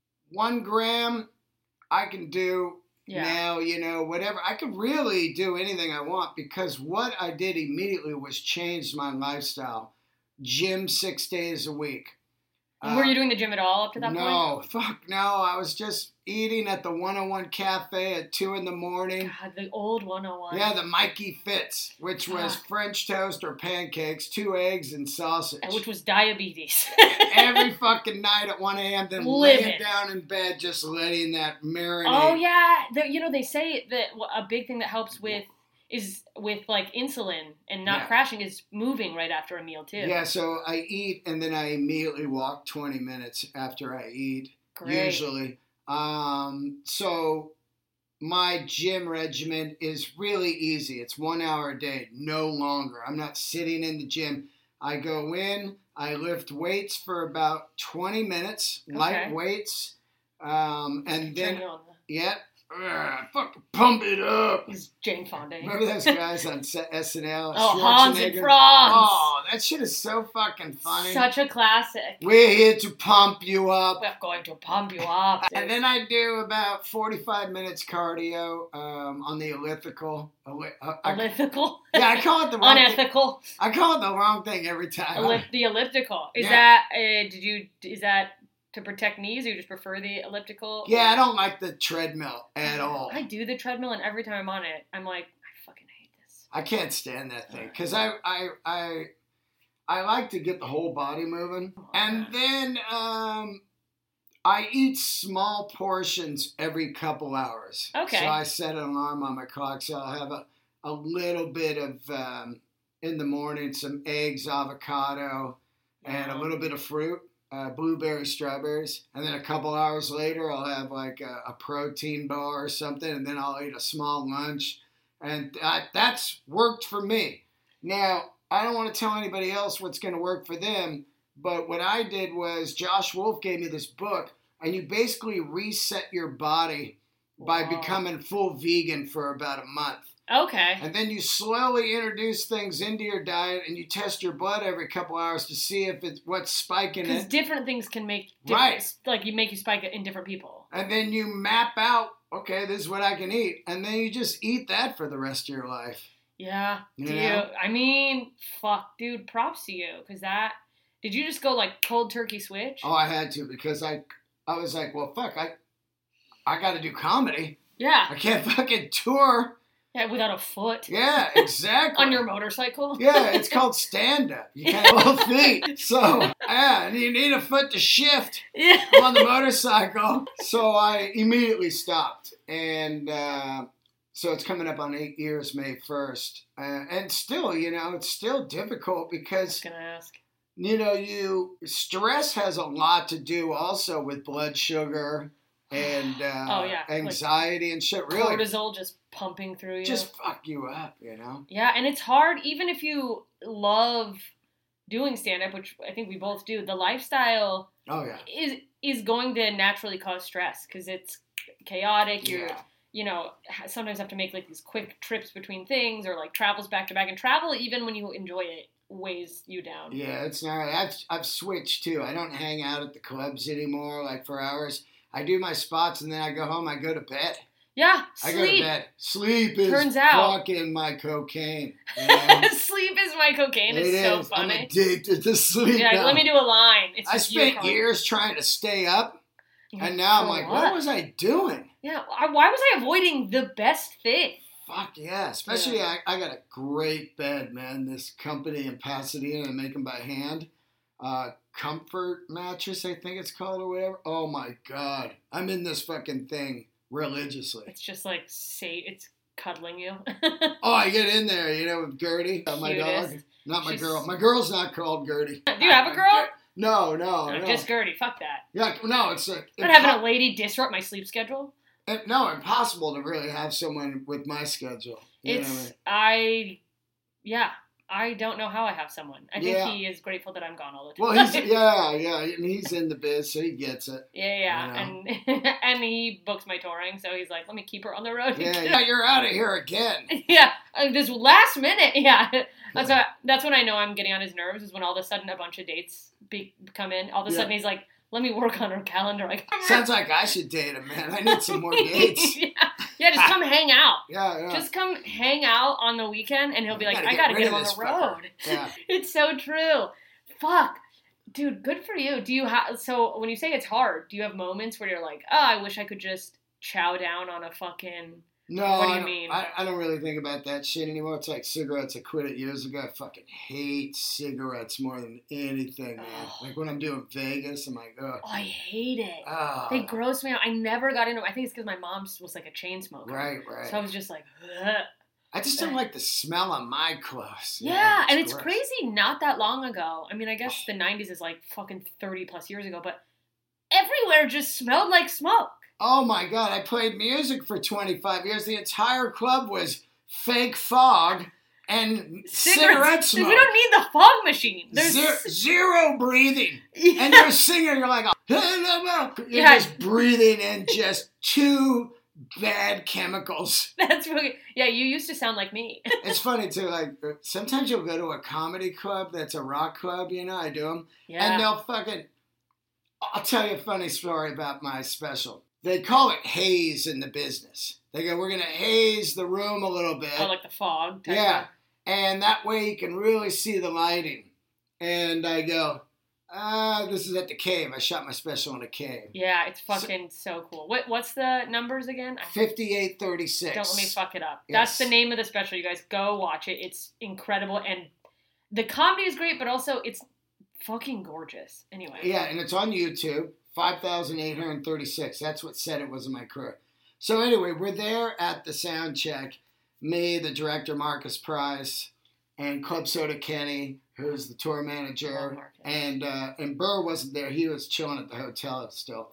Speaker 2: One gram, I can do
Speaker 1: Yeah.
Speaker 2: now, you know, whatever. I could really do anything I want because what I did immediately was change my lifestyle. Gym six days a week. Uh,
Speaker 1: Were you doing the gym at all up to that
Speaker 2: no,
Speaker 1: point?
Speaker 2: No, fuck no. I was just eating at the one oh one Cafe at two in the morning.
Speaker 1: God, the old one oh one.
Speaker 2: Yeah, the Mikey Fitz, which was
Speaker 1: Ah.
Speaker 2: French toast or pancakes, two eggs, and sausage.
Speaker 1: Which was diabetes.
Speaker 2: Every fucking night at one a.m. Then
Speaker 1: Living.
Speaker 2: laying down in bed, just letting that marinate.
Speaker 1: Oh yeah, the, you know they say that a big thing that helps with is with like insulin and not
Speaker 2: Yeah.
Speaker 1: crashing is moving right after a meal too.
Speaker 2: Yeah, so I eat and then I immediately walk twenty minutes after I eat.
Speaker 1: Great.
Speaker 2: Usually. Um, so my gym regimen is really easy. It's one hour a day, no longer. I'm not sitting in the gym. I go in, I lift weights for about twenty minutes, light
Speaker 1: Okay.
Speaker 2: weights, um, and then,
Speaker 1: Turn you on the-
Speaker 2: yeah, ugh, fucking pump it up.
Speaker 1: Is Jane Fonda.
Speaker 2: Remember those guys on S N L?
Speaker 1: Oh, Hans and
Speaker 2: Schwarzenegger?
Speaker 1: Franz.
Speaker 2: Oh, that shit is so fucking funny.
Speaker 1: Such a classic.
Speaker 2: We're here to pump you up.
Speaker 1: We're going to pump you up.
Speaker 2: And then I do about forty-five minutes cardio um, on the elliptical. Elli- uh, I-
Speaker 1: Elliptical.
Speaker 2: yeah, I call it the wrong thing.
Speaker 1: Unethical.
Speaker 2: I call it the wrong thing every time.
Speaker 1: Ellip- the elliptical. Is
Speaker 2: Yeah.
Speaker 1: that uh, did you is that to protect knees or you just prefer the elliptical?
Speaker 2: Yeah, I don't like the treadmill at all.
Speaker 1: I do the treadmill and every time I'm on it, I'm like, I fucking hate this.
Speaker 2: I can't stand that thing because I, I I I like to get the whole body moving, and then um, I eat small portions every couple hours.
Speaker 1: Okay.
Speaker 2: So I set an alarm on my clock, so I'll have a a little bit of um, in the morning, some eggs, avocado, and a little bit of fruit. Uh, blueberries, strawberries, and then a couple hours later, I'll have like a, a protein bar or something, and then I'll eat a small lunch, and that, that's worked for me. Now, I don't want to tell anybody else what's going to work for them, but what I did was Josh Wolf gave me this book, and you basically reset your body by
Speaker 1: Wow.
Speaker 2: becoming full vegan for about a month.
Speaker 1: Okay.
Speaker 2: And then you slowly introduce things into your diet, and you test your blood every couple hours to see if it's what's spiking
Speaker 1: Because
Speaker 2: it.
Speaker 1: different things can make different,
Speaker 2: Right.
Speaker 1: like you make you spike it in different people.
Speaker 2: And then you map out, okay, this is what I can eat, and then you just eat that for the rest of your life.
Speaker 1: Yeah.
Speaker 2: You
Speaker 1: Do you?
Speaker 2: know?
Speaker 1: I mean, fuck, dude. Props to you, because that. Did you just go like cold turkey switch?
Speaker 2: Oh, I had to because I, I was like, well, fuck, I, I got to do comedy.
Speaker 1: Yeah.
Speaker 2: I can't fucking tour.
Speaker 1: Yeah, without a foot.
Speaker 2: Yeah, exactly.
Speaker 1: On your motorcycle.
Speaker 2: Yeah, it's called stand-up. You can't have both feet. So, yeah, and you need a foot to shift
Speaker 1: Yeah.
Speaker 2: on the motorcycle. So I immediately stopped. And uh, so it's coming up on eight years, May first. Uh, and still, you know, it's still difficult
Speaker 1: I was
Speaker 2: because,
Speaker 1: gonna ask.
Speaker 2: you know, you stress has a lot to do also with blood sugar and uh,
Speaker 1: Oh, yeah, like
Speaker 2: anxiety and shit. Really,
Speaker 1: Cortisol just pumping through you.
Speaker 2: just fuck you up, you know?
Speaker 1: Yeah, and it's hard, even if you love doing stand-up, which I think we both do, the lifestyle
Speaker 2: Oh, yeah.
Speaker 1: is is going to naturally cause stress because it's chaotic. You're,
Speaker 2: Yeah.
Speaker 1: you know, ha- sometimes have to make like these quick trips between things or like travels back to back. And travel, even when you enjoy it, weighs you down.
Speaker 2: Yeah, it's not. I've I've switched too. I don't hang out at the clubs anymore, like for hours. I do my spots and then I go home. I go to bed.
Speaker 1: Yeah,
Speaker 2: I go to
Speaker 1: sleep.
Speaker 2: bed. Sleep is
Speaker 1: Turns out-
Speaker 2: fucking my cocaine. You know?
Speaker 1: Sleep is my cocaine.
Speaker 2: It
Speaker 1: It's so
Speaker 2: is. I'm
Speaker 1: funny.
Speaker 2: addicted to sleep.
Speaker 1: Yeah,
Speaker 2: now.
Speaker 1: let me do a line. It's
Speaker 2: I
Speaker 1: just you
Speaker 2: spent
Speaker 1: calling-
Speaker 2: years trying to stay up,
Speaker 1: You're
Speaker 2: and now I'm
Speaker 1: for
Speaker 2: like, what was I doing?
Speaker 1: Yeah, why why was I avoiding the best thing?
Speaker 2: Fuck yeah. Especially I, I got a great bed, man. This company in Pasadena, they make them by hand. Uh, Comfort mattress, I think it's called or whatever. Oh my God. I'm in this fucking thing religiously.
Speaker 1: It's just like say it's cuddling you.
Speaker 2: Oh, I get in there, you know, with Gertie, uh, my dog.
Speaker 1: Cutest.
Speaker 2: Not my
Speaker 1: She's-
Speaker 2: girl. My girl's not called Gertie.
Speaker 1: Do you have a girl?
Speaker 2: No, no,
Speaker 1: No,
Speaker 2: no.
Speaker 1: just Gertie. Fuck that.
Speaker 2: Yeah, no, it's like
Speaker 1: I'm not having a lady disrupt my sleep schedule.
Speaker 2: It, no, impossible to really have someone with my schedule. You know what I
Speaker 1: It's
Speaker 2: mean?
Speaker 1: I, yeah, I don't know how I have someone. I think
Speaker 2: Yeah.
Speaker 1: he is grateful that I'm gone all the time.
Speaker 2: Well, he's yeah, yeah, and he's in the biz, so he gets it.
Speaker 1: yeah, yeah, and and he books my touring, so he's like, let me keep her on the road.
Speaker 2: Yeah, yeah, you're out of here again.
Speaker 1: yeah, uh, this last minute, yeah. That's what, that's when I know I'm getting on his nerves. Is when all of a sudden a bunch of dates be, come in. All of a
Speaker 2: Yeah.
Speaker 1: sudden he's like, let me work on her calendar. Like,
Speaker 2: Sounds like I should date him, man. I need some more dates.
Speaker 1: yeah. yeah, just come hang out.
Speaker 2: Yeah, yeah.
Speaker 1: Just come hang out on the weekend, and he'll be
Speaker 2: You
Speaker 1: like,
Speaker 2: gotta
Speaker 1: I
Speaker 2: get
Speaker 1: gotta
Speaker 2: rid
Speaker 1: get
Speaker 2: of
Speaker 1: him on
Speaker 2: this
Speaker 1: the
Speaker 2: fucker.
Speaker 1: road.
Speaker 2: Yeah.
Speaker 1: It's so true. Fuck. Dude, good for you. Do you have, so when you say it's hard, do you have moments where you're like, oh, I wish I could just chow down on a fucking,
Speaker 2: No,
Speaker 1: what do
Speaker 2: I
Speaker 1: you
Speaker 2: don't,
Speaker 1: mean?
Speaker 2: I, I don't really think about that shit anymore. It's like cigarettes. I quit it years ago. I fucking hate cigarettes more than anything, man.
Speaker 1: Oh.
Speaker 2: Like when I'm doing Vegas, I'm like, ugh.
Speaker 1: Oh, I hate it.
Speaker 2: Ah.
Speaker 1: They gross me out. I never got into it. I think it's because my mom was like a chain smoker.
Speaker 2: Right, right.
Speaker 1: So I was just like, ugh.
Speaker 2: I just don't like the smell of my clothes.
Speaker 1: Yeah,
Speaker 2: Yeah,
Speaker 1: and it's
Speaker 2: gross.
Speaker 1: crazy not that long ago. I mean, I guess the nineties is like fucking thirty plus years ago, but everywhere just smelled like smoke.
Speaker 2: Oh my God, I played music for twenty-five years. The entire club was fake fog and cigarette smoke.
Speaker 1: We don't need the fog machine. There's
Speaker 2: Zero, zero breathing.
Speaker 1: Yeah.
Speaker 2: And you're singing, you're like, you're
Speaker 1: Yeah.
Speaker 2: just breathing in just two bad chemicals.
Speaker 1: That's really, yeah, you used to sound like me.
Speaker 2: It's funny too, like, sometimes you'll go to a comedy club that's a rock club, you know, I do them.
Speaker 1: Yeah.
Speaker 2: And they'll fucking, I'll tell you a funny story about my special. They call it haze in the business. They go, we're going to haze the room a little bit.
Speaker 1: Oh, like the fog. Type
Speaker 2: Yeah.
Speaker 1: of-
Speaker 2: And that way you can really see the lighting. And I go, ah, this is at the cave. I shot my special in a cave.
Speaker 1: Yeah, it's fucking so, cool. What What's the numbers again? I-
Speaker 2: fifty-eight thirty-six.
Speaker 1: Don't let me fuck it up.
Speaker 2: Yes.
Speaker 1: That's the name of the special. You guys go watch it. It's incredible. And the comedy is great, but also it's fucking gorgeous. Anyway.
Speaker 2: Yeah, and it's on YouTube. five thousand eight hundred thirty-six. That's what said it was in my career. So anyway, we're there at the sound check. Me, the director, Marcus Price, and Club Soda Kenny, who's the tour
Speaker 1: Love
Speaker 2: manager.
Speaker 1: Marcus.
Speaker 2: And uh, and Burr wasn't there. He was chilling at the hotel still.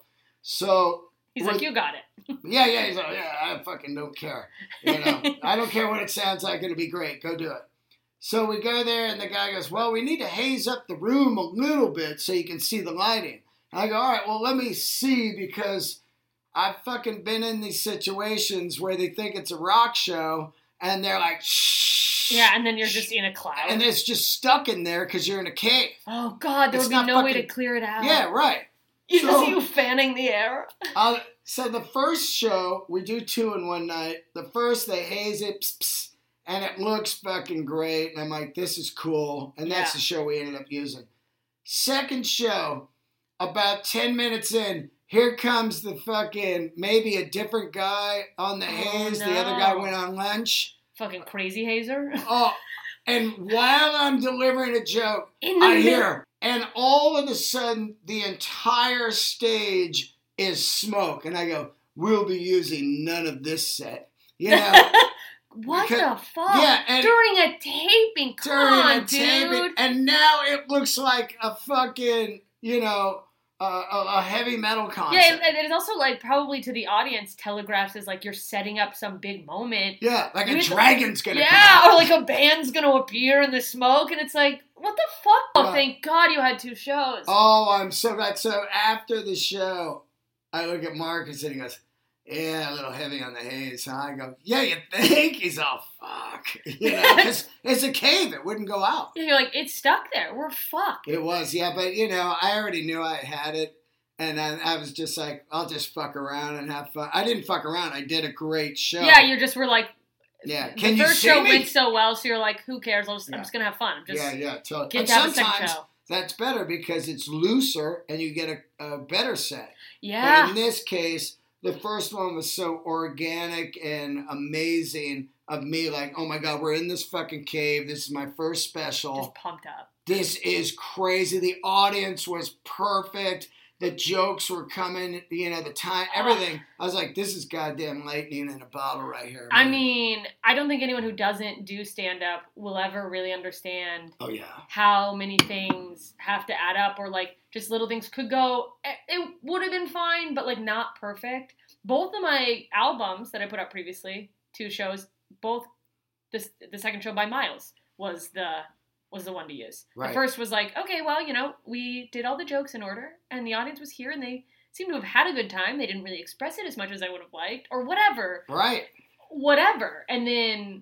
Speaker 2: So
Speaker 1: He's
Speaker 2: we're-
Speaker 1: like, you got it.
Speaker 2: Yeah, yeah, he's like, yeah, I fucking don't care. You know, I don't care what it sounds like. It'll be great. Go do it. So we go there, and the guy goes, well, we need to haze up the room a little bit so you can see the lighting. And I go, all right, well, let me see, because I've fucking been in these situations where they think it's a rock show, and they're like, shh.
Speaker 1: Yeah, and then you're just in a cloud.
Speaker 2: And it's just stuck in there because you're in a cave.
Speaker 1: Oh, God, there
Speaker 2: It's
Speaker 1: would be
Speaker 2: not
Speaker 1: no way to
Speaker 2: fucking-
Speaker 1: clear it out.
Speaker 2: Yeah, right.
Speaker 1: You
Speaker 2: So-
Speaker 1: see you fanning the air.
Speaker 2: Uh, so the first show, we do two in one night. The first, they haze it, pss, pss, and it looks fucking great. And I'm like, this is cool. And that's
Speaker 1: Yeah.
Speaker 2: the show we ended up using. Second show, about ten minutes in, here comes the fucking, maybe a different guy on the
Speaker 1: Oh,
Speaker 2: haze.
Speaker 1: no.
Speaker 2: The other guy went on lunch.
Speaker 1: Fucking crazy hazer.
Speaker 2: Oh, and while I'm delivering a joke,
Speaker 1: In the
Speaker 2: I
Speaker 1: middle-
Speaker 2: hear, and all of a sudden, the entire stage is smoke. And I go, we'll be using none of this set. You know,
Speaker 1: What
Speaker 2: because-
Speaker 1: the fuck?
Speaker 2: yeah, and-
Speaker 1: During a taping. Come
Speaker 2: during
Speaker 1: on,
Speaker 2: a taping,
Speaker 1: dude.
Speaker 2: and now it looks like a fucking, you know, uh, a, a heavy metal concert.
Speaker 1: Yeah, and and it's also like probably to the audience telegraphs as like you're setting up some big moment.
Speaker 2: Yeah, like a
Speaker 1: With-
Speaker 2: dragon's gonna come
Speaker 1: Yeah,
Speaker 2: out.
Speaker 1: or like a band's gonna appear in the smoke, and it's like, what the fuck? Oh,
Speaker 2: Right.
Speaker 1: thank God you had two shows.
Speaker 2: Oh, I'm so glad. So after the show, I look at Marcus and he goes, yeah, a little heavy on the haze. Huh? I go, yeah, you think? He's all, fuck. You know, 'cause it's a cave. It wouldn't go out.
Speaker 1: You're like, it's stuck there. We're fucked.
Speaker 2: It was, yeah. But, you know, I already knew I had it. And I, I was just like, I'll just fuck around and have fun. I didn't fuck around. I did a great show.
Speaker 1: Yeah, you just were like,
Speaker 2: Yeah.
Speaker 1: the
Speaker 2: Can you
Speaker 1: first
Speaker 2: see
Speaker 1: show
Speaker 2: me?
Speaker 1: went so well, so you're like, who cares? I'll just, I'm
Speaker 2: Yeah.
Speaker 1: just gonna have fun. I'm just
Speaker 2: yeah, yeah, totally.
Speaker 1: get
Speaker 2: And
Speaker 1: to have a second
Speaker 2: sometimes
Speaker 1: show.
Speaker 2: that's better because it's looser and you get a, a better set.
Speaker 1: Yeah.
Speaker 2: But in this case, the first one was so organic and amazing of me, like, oh my God, we're in this fucking cave. This is my first special.
Speaker 1: Just pumped up.
Speaker 2: This is crazy. The audience was perfect. The jokes were coming, you know, the time, everything. I was like, this is goddamn lightning in a bottle right here.
Speaker 1: I
Speaker 2: man.
Speaker 1: mean, I don't think anyone who doesn't do stand up will ever really understand
Speaker 2: Oh, yeah.
Speaker 1: how many things have to add up, or like just little things could go. It would have been fine, but like not perfect. Both of my albums that I put up previously, two shows, both this the second show by Miles was the was the one to use.
Speaker 2: Right.
Speaker 1: The first was like, okay, well, you know, we did all the jokes in order, and the audience was here, and they seemed to have had a good time. They didn't really express it as much as I would have liked, or whatever.
Speaker 2: Right.
Speaker 1: Whatever. And then,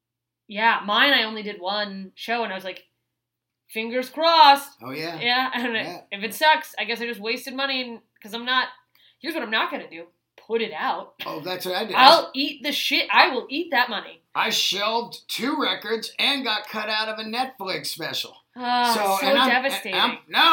Speaker 1: yeah, mine, I only did one show, and I was like, fingers crossed.
Speaker 2: Oh, yeah.
Speaker 1: Yeah, and
Speaker 2: Yeah.
Speaker 1: if it sucks, I guess I just wasted money, because I'm not, here's what I'm not going to do. Put it out.
Speaker 2: Oh, that's what I did.
Speaker 1: I'll eat the shit. I will eat that money.
Speaker 2: I shelved two records and got cut out of a Netflix special.
Speaker 1: Oh, so,
Speaker 2: and I'm-
Speaker 1: devastating.
Speaker 2: and I'm- no,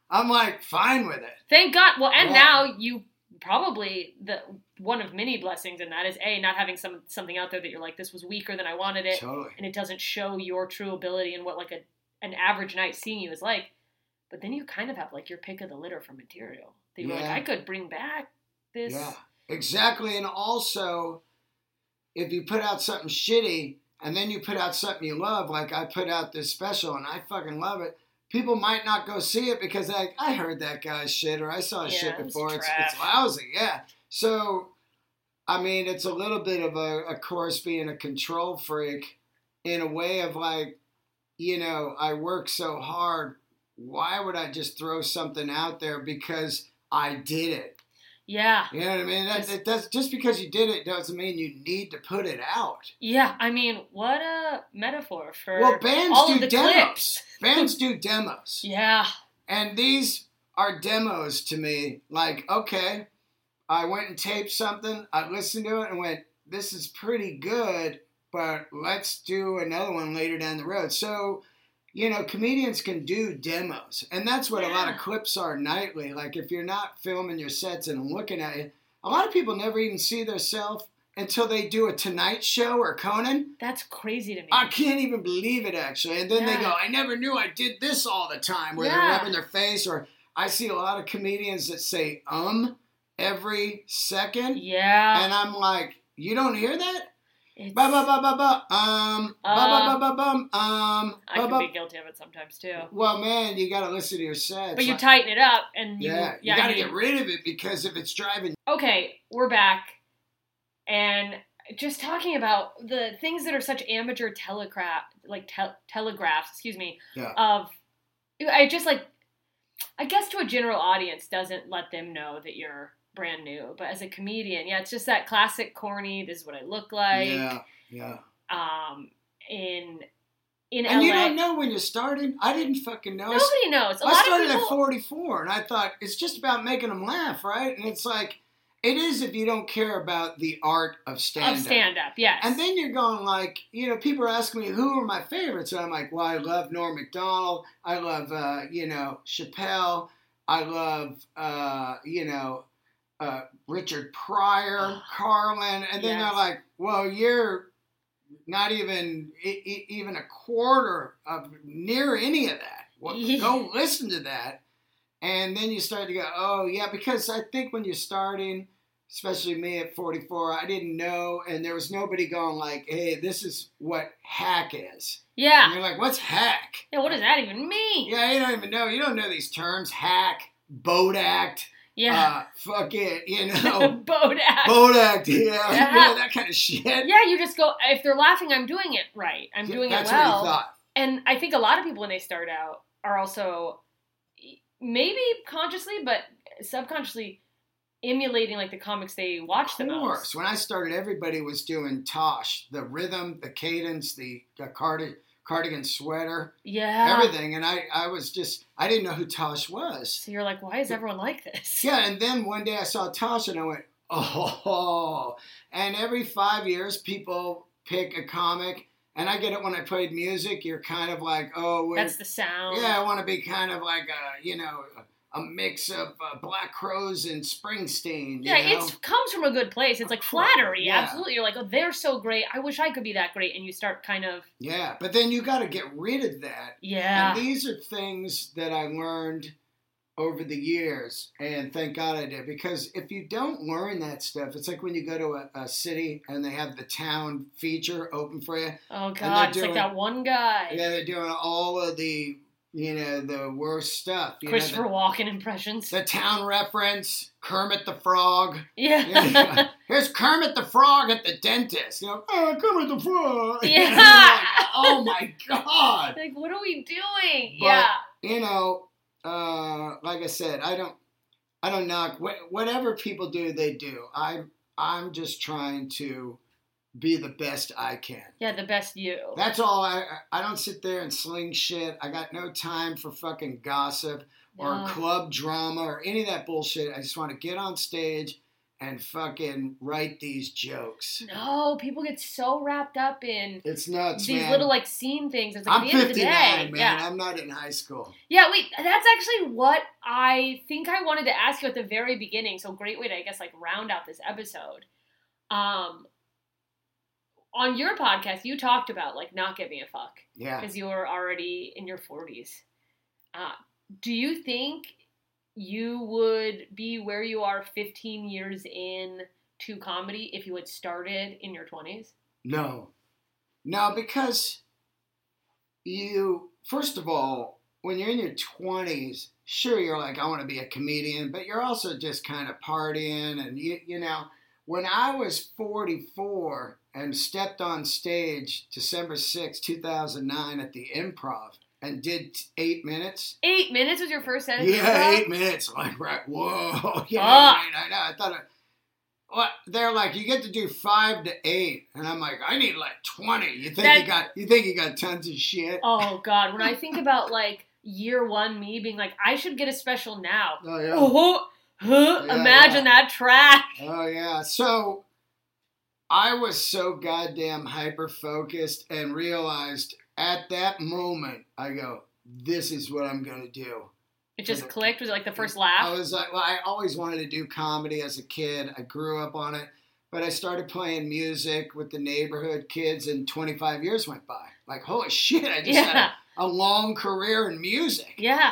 Speaker 2: I'm like fine with it.
Speaker 1: Thank God. Well, and
Speaker 2: Yeah.
Speaker 1: now you probably the one of many blessings in that is a not having some something out there that you're like, this was weaker than I wanted it,
Speaker 2: Totally.
Speaker 1: and it doesn't show your true ability and what like a an average night seeing you is like. But then you kind of have like your pick of the litter for material that you're
Speaker 2: Yeah.
Speaker 1: like, I could bring back this.
Speaker 2: Yeah, exactly. And also, if you put out something shitty and then you put out something you love, like I put out this special and I fucking love it, people might not go see it because they're like, I heard that guy's shit or I saw his
Speaker 1: Yeah,
Speaker 2: shit
Speaker 1: it's
Speaker 2: before. It's,
Speaker 1: trash.
Speaker 2: it's lousy. Yeah. So, I mean, it's a little bit of a, of course, being a control freak in a way of like, you know, I work so hard. Why would I just throw something out there because I did it?
Speaker 1: Yeah.
Speaker 2: You know what I mean? That,
Speaker 1: Just-
Speaker 2: it does, just because you did it doesn't mean you need to put it out.
Speaker 1: Yeah. I mean, what a metaphor for
Speaker 2: Well, bands
Speaker 1: all
Speaker 2: do
Speaker 1: of the
Speaker 2: demos.
Speaker 1: clips.
Speaker 2: Bands do demos.
Speaker 1: Yeah.
Speaker 2: And these are demos to me. Like, okay, I went and taped something. I listened to it and went, this is pretty good, but let's do another one later down the road. So, you know, comedians can do demos. And that's what a lot of
Speaker 1: Yeah.
Speaker 2: clips are nightly. Like, if you're not filming your sets and looking at it, a lot of people never even see themselves until they do a Tonight Show or Conan.
Speaker 1: That's crazy to me.
Speaker 2: I can't even believe it, actually. And then they
Speaker 1: Yeah.
Speaker 2: go, I never knew I did this all the time, where they're
Speaker 1: Yeah.
Speaker 2: rubbing their face. Or I see a lot of comedians that say um every second.
Speaker 1: Yeah.
Speaker 2: And I'm like, you don't hear that?
Speaker 1: It's-
Speaker 2: Ba ba ba ba ba. Um. Ba ba ba ba bum. Um.
Speaker 1: I
Speaker 2: Ba
Speaker 1: can
Speaker 2: ba.
Speaker 1: be guilty of it sometimes too.
Speaker 2: Well, man, you got to listen to your sets.
Speaker 1: But you
Speaker 2: Like-
Speaker 1: tighten it up and you,
Speaker 2: yeah,
Speaker 1: yeah,
Speaker 2: you got
Speaker 1: I
Speaker 2: to
Speaker 1: mean-
Speaker 2: get rid of it because if it's driving.
Speaker 1: Okay, we're back. And just talking about the things that are such amateur telegraph, like tel- telegraphs, excuse me,
Speaker 2: Yeah.
Speaker 1: of, I just like, I guess to a general audience doesn't let them know that you're brand new. But as a comedian, yeah, it's just that classic corny, this is what I look like.
Speaker 2: Yeah. Yeah.
Speaker 1: Um, in, in
Speaker 2: And
Speaker 1: L A.
Speaker 2: you don't know when you're starting. I didn't fucking know.
Speaker 1: Nobody knows. A
Speaker 2: I
Speaker 1: lot
Speaker 2: started
Speaker 1: of people,
Speaker 2: at forty-four, and I thought it's just about making them laugh, right? And it's like, it is if you don't care about the art of stand-up.
Speaker 1: of stand-up, yes.
Speaker 2: And then you're going like, you know, people are asking me, who are my favorites? And I'm like, well, I love Norm Macdonald. I love, uh, you know, Chappelle. I love, uh, you know, uh, Richard Pryor, Carlin. And then
Speaker 1: Yes.
Speaker 2: they're like, well, you're not even e- e- even a quarter of near any of that. Well,
Speaker 1: Yeah.
Speaker 2: go listen to that. And then you start to go, oh, yeah, because I think when you're starting, especially me at forty-four, I didn't know, and there was nobody going like, hey, this is what hack is. And
Speaker 1: yeah.
Speaker 2: you're like, what's hack?
Speaker 1: Yeah, what does that even mean?
Speaker 2: Yeah, you don't even know. You don't know these terms. Hack, boat act,
Speaker 1: Yeah.
Speaker 2: uh, fuck it, you know.
Speaker 1: Boat act.
Speaker 2: Boat act, yeah,
Speaker 1: Yeah.
Speaker 2: yeah, that kind of shit.
Speaker 1: Yeah, you just go, if they're laughing, I'm doing it right. I'm doing
Speaker 2: That's
Speaker 1: it well.
Speaker 2: what he thought.
Speaker 1: And I think a lot of people when they start out are also maybe consciously, but subconsciously emulating like the comics they watch the
Speaker 2: Of
Speaker 1: most.
Speaker 2: course. When I started, everybody was doing Tosh, the rhythm, the cadence, the, the cardi- cardigan sweater,
Speaker 1: Yeah.
Speaker 2: everything. And I, I was just, I didn't know who Tosh was.
Speaker 1: So you're like, why is everyone like this?
Speaker 2: Yeah, and then one day I saw Tosh and I went, oh. And every five years, people pick a comic. And I get it when I played music. You're kind of like, oh, we're,
Speaker 1: That's the sound.
Speaker 2: yeah, I want to be kind of like a, you know, a mix of uh, Black Crowes and Springsteen. You
Speaker 1: Yeah,
Speaker 2: know?
Speaker 1: it comes from a good place. It's like
Speaker 2: course,
Speaker 1: flattery.
Speaker 2: yeah.
Speaker 1: Absolutely. You're like, oh, they're so great. I wish I could be that great. And you start kind of,
Speaker 2: Yeah, but then you got to get rid of that.
Speaker 1: yeah.
Speaker 2: And these are things that I learned over the years, and thank God I did, because if you don't learn that stuff, it's like when you go to a, a city and they have the town feature open for you.
Speaker 1: Oh,
Speaker 2: they're
Speaker 1: God. It's
Speaker 2: doing-
Speaker 1: like that one guy.
Speaker 2: Yeah, they're doing all of the, you know, the worst stuff. You
Speaker 1: Christopher
Speaker 2: know,
Speaker 1: Walken impressions.
Speaker 2: the, the town reference, Kermit the Frog.
Speaker 1: Yeah.
Speaker 2: Yeah. Here's Kermit the Frog at the dentist. You know, oh, Kermit the Frog.
Speaker 1: Yeah.
Speaker 2: And you're like, oh my God.
Speaker 1: Like, what are we doing?
Speaker 2: But-
Speaker 1: yeah.
Speaker 2: You know, uh, like I said, I don't, I don't knock wh- whatever people do. They do. I, I'm just trying to be the best I can.
Speaker 1: Yeah, the best you.
Speaker 2: That's all. I, I don't sit there and sling shit. I got no time for fucking gossip or
Speaker 1: No.
Speaker 2: club drama or any of that bullshit. I just want to get on stage and fucking write these jokes.
Speaker 1: No, people get so wrapped up in
Speaker 2: It's nuts,
Speaker 1: these
Speaker 2: man.
Speaker 1: little like scene things. It's like
Speaker 2: I'm
Speaker 1: at the end of the
Speaker 2: fifty-nine,
Speaker 1: day,
Speaker 2: man.
Speaker 1: yeah.
Speaker 2: I'm not in high school.
Speaker 1: Yeah, wait, that's actually what I think I wanted to ask you at the very beginning. So great way to, I guess, like round out this episode. Um, on your podcast, you talked about like not giving a fuck
Speaker 2: Yeah.
Speaker 1: because you were already in your forties. Uh, do you think you would be where you are fifteen years in to comedy if you had started in your twenties?
Speaker 2: No. No, because you, first of all, when you're in your twenties, sure, you're like, I want to be a comedian, but you're also just kind of partying. And, you, you know, when I was forty-four and stepped on stage December sixth, two thousand nine at the Improv and did eight minutes.
Speaker 1: Eight minutes was your first set?
Speaker 2: Yeah, eight minutes. Like, right, whoa. You know what I mean? I know. I thought, it, what? They're like, you get to do five to eight. And I'm like, I need like twenty. You think
Speaker 1: That-
Speaker 2: you got, you think you got tons of shit?
Speaker 1: Oh, God. When I think about, like, year one me being like, I should get a special now.
Speaker 2: Oh, yeah.
Speaker 1: Oh, huh,
Speaker 2: Yeah,
Speaker 1: imagine
Speaker 2: yeah.
Speaker 1: that trash.
Speaker 2: Oh, yeah. So I was so goddamn hyper-focused and realized at that moment, I go, this is what I'm going to do.
Speaker 1: It just
Speaker 2: And it-
Speaker 1: clicked. Was it like the first
Speaker 2: I
Speaker 1: laugh?
Speaker 2: was like, well, I always wanted to do comedy as a kid. I grew up on it. But I started playing music with the neighborhood kids, and twenty-five years went by. Like, holy shit, I just had
Speaker 1: Yeah.
Speaker 2: a, a long career in music.
Speaker 1: Yeah.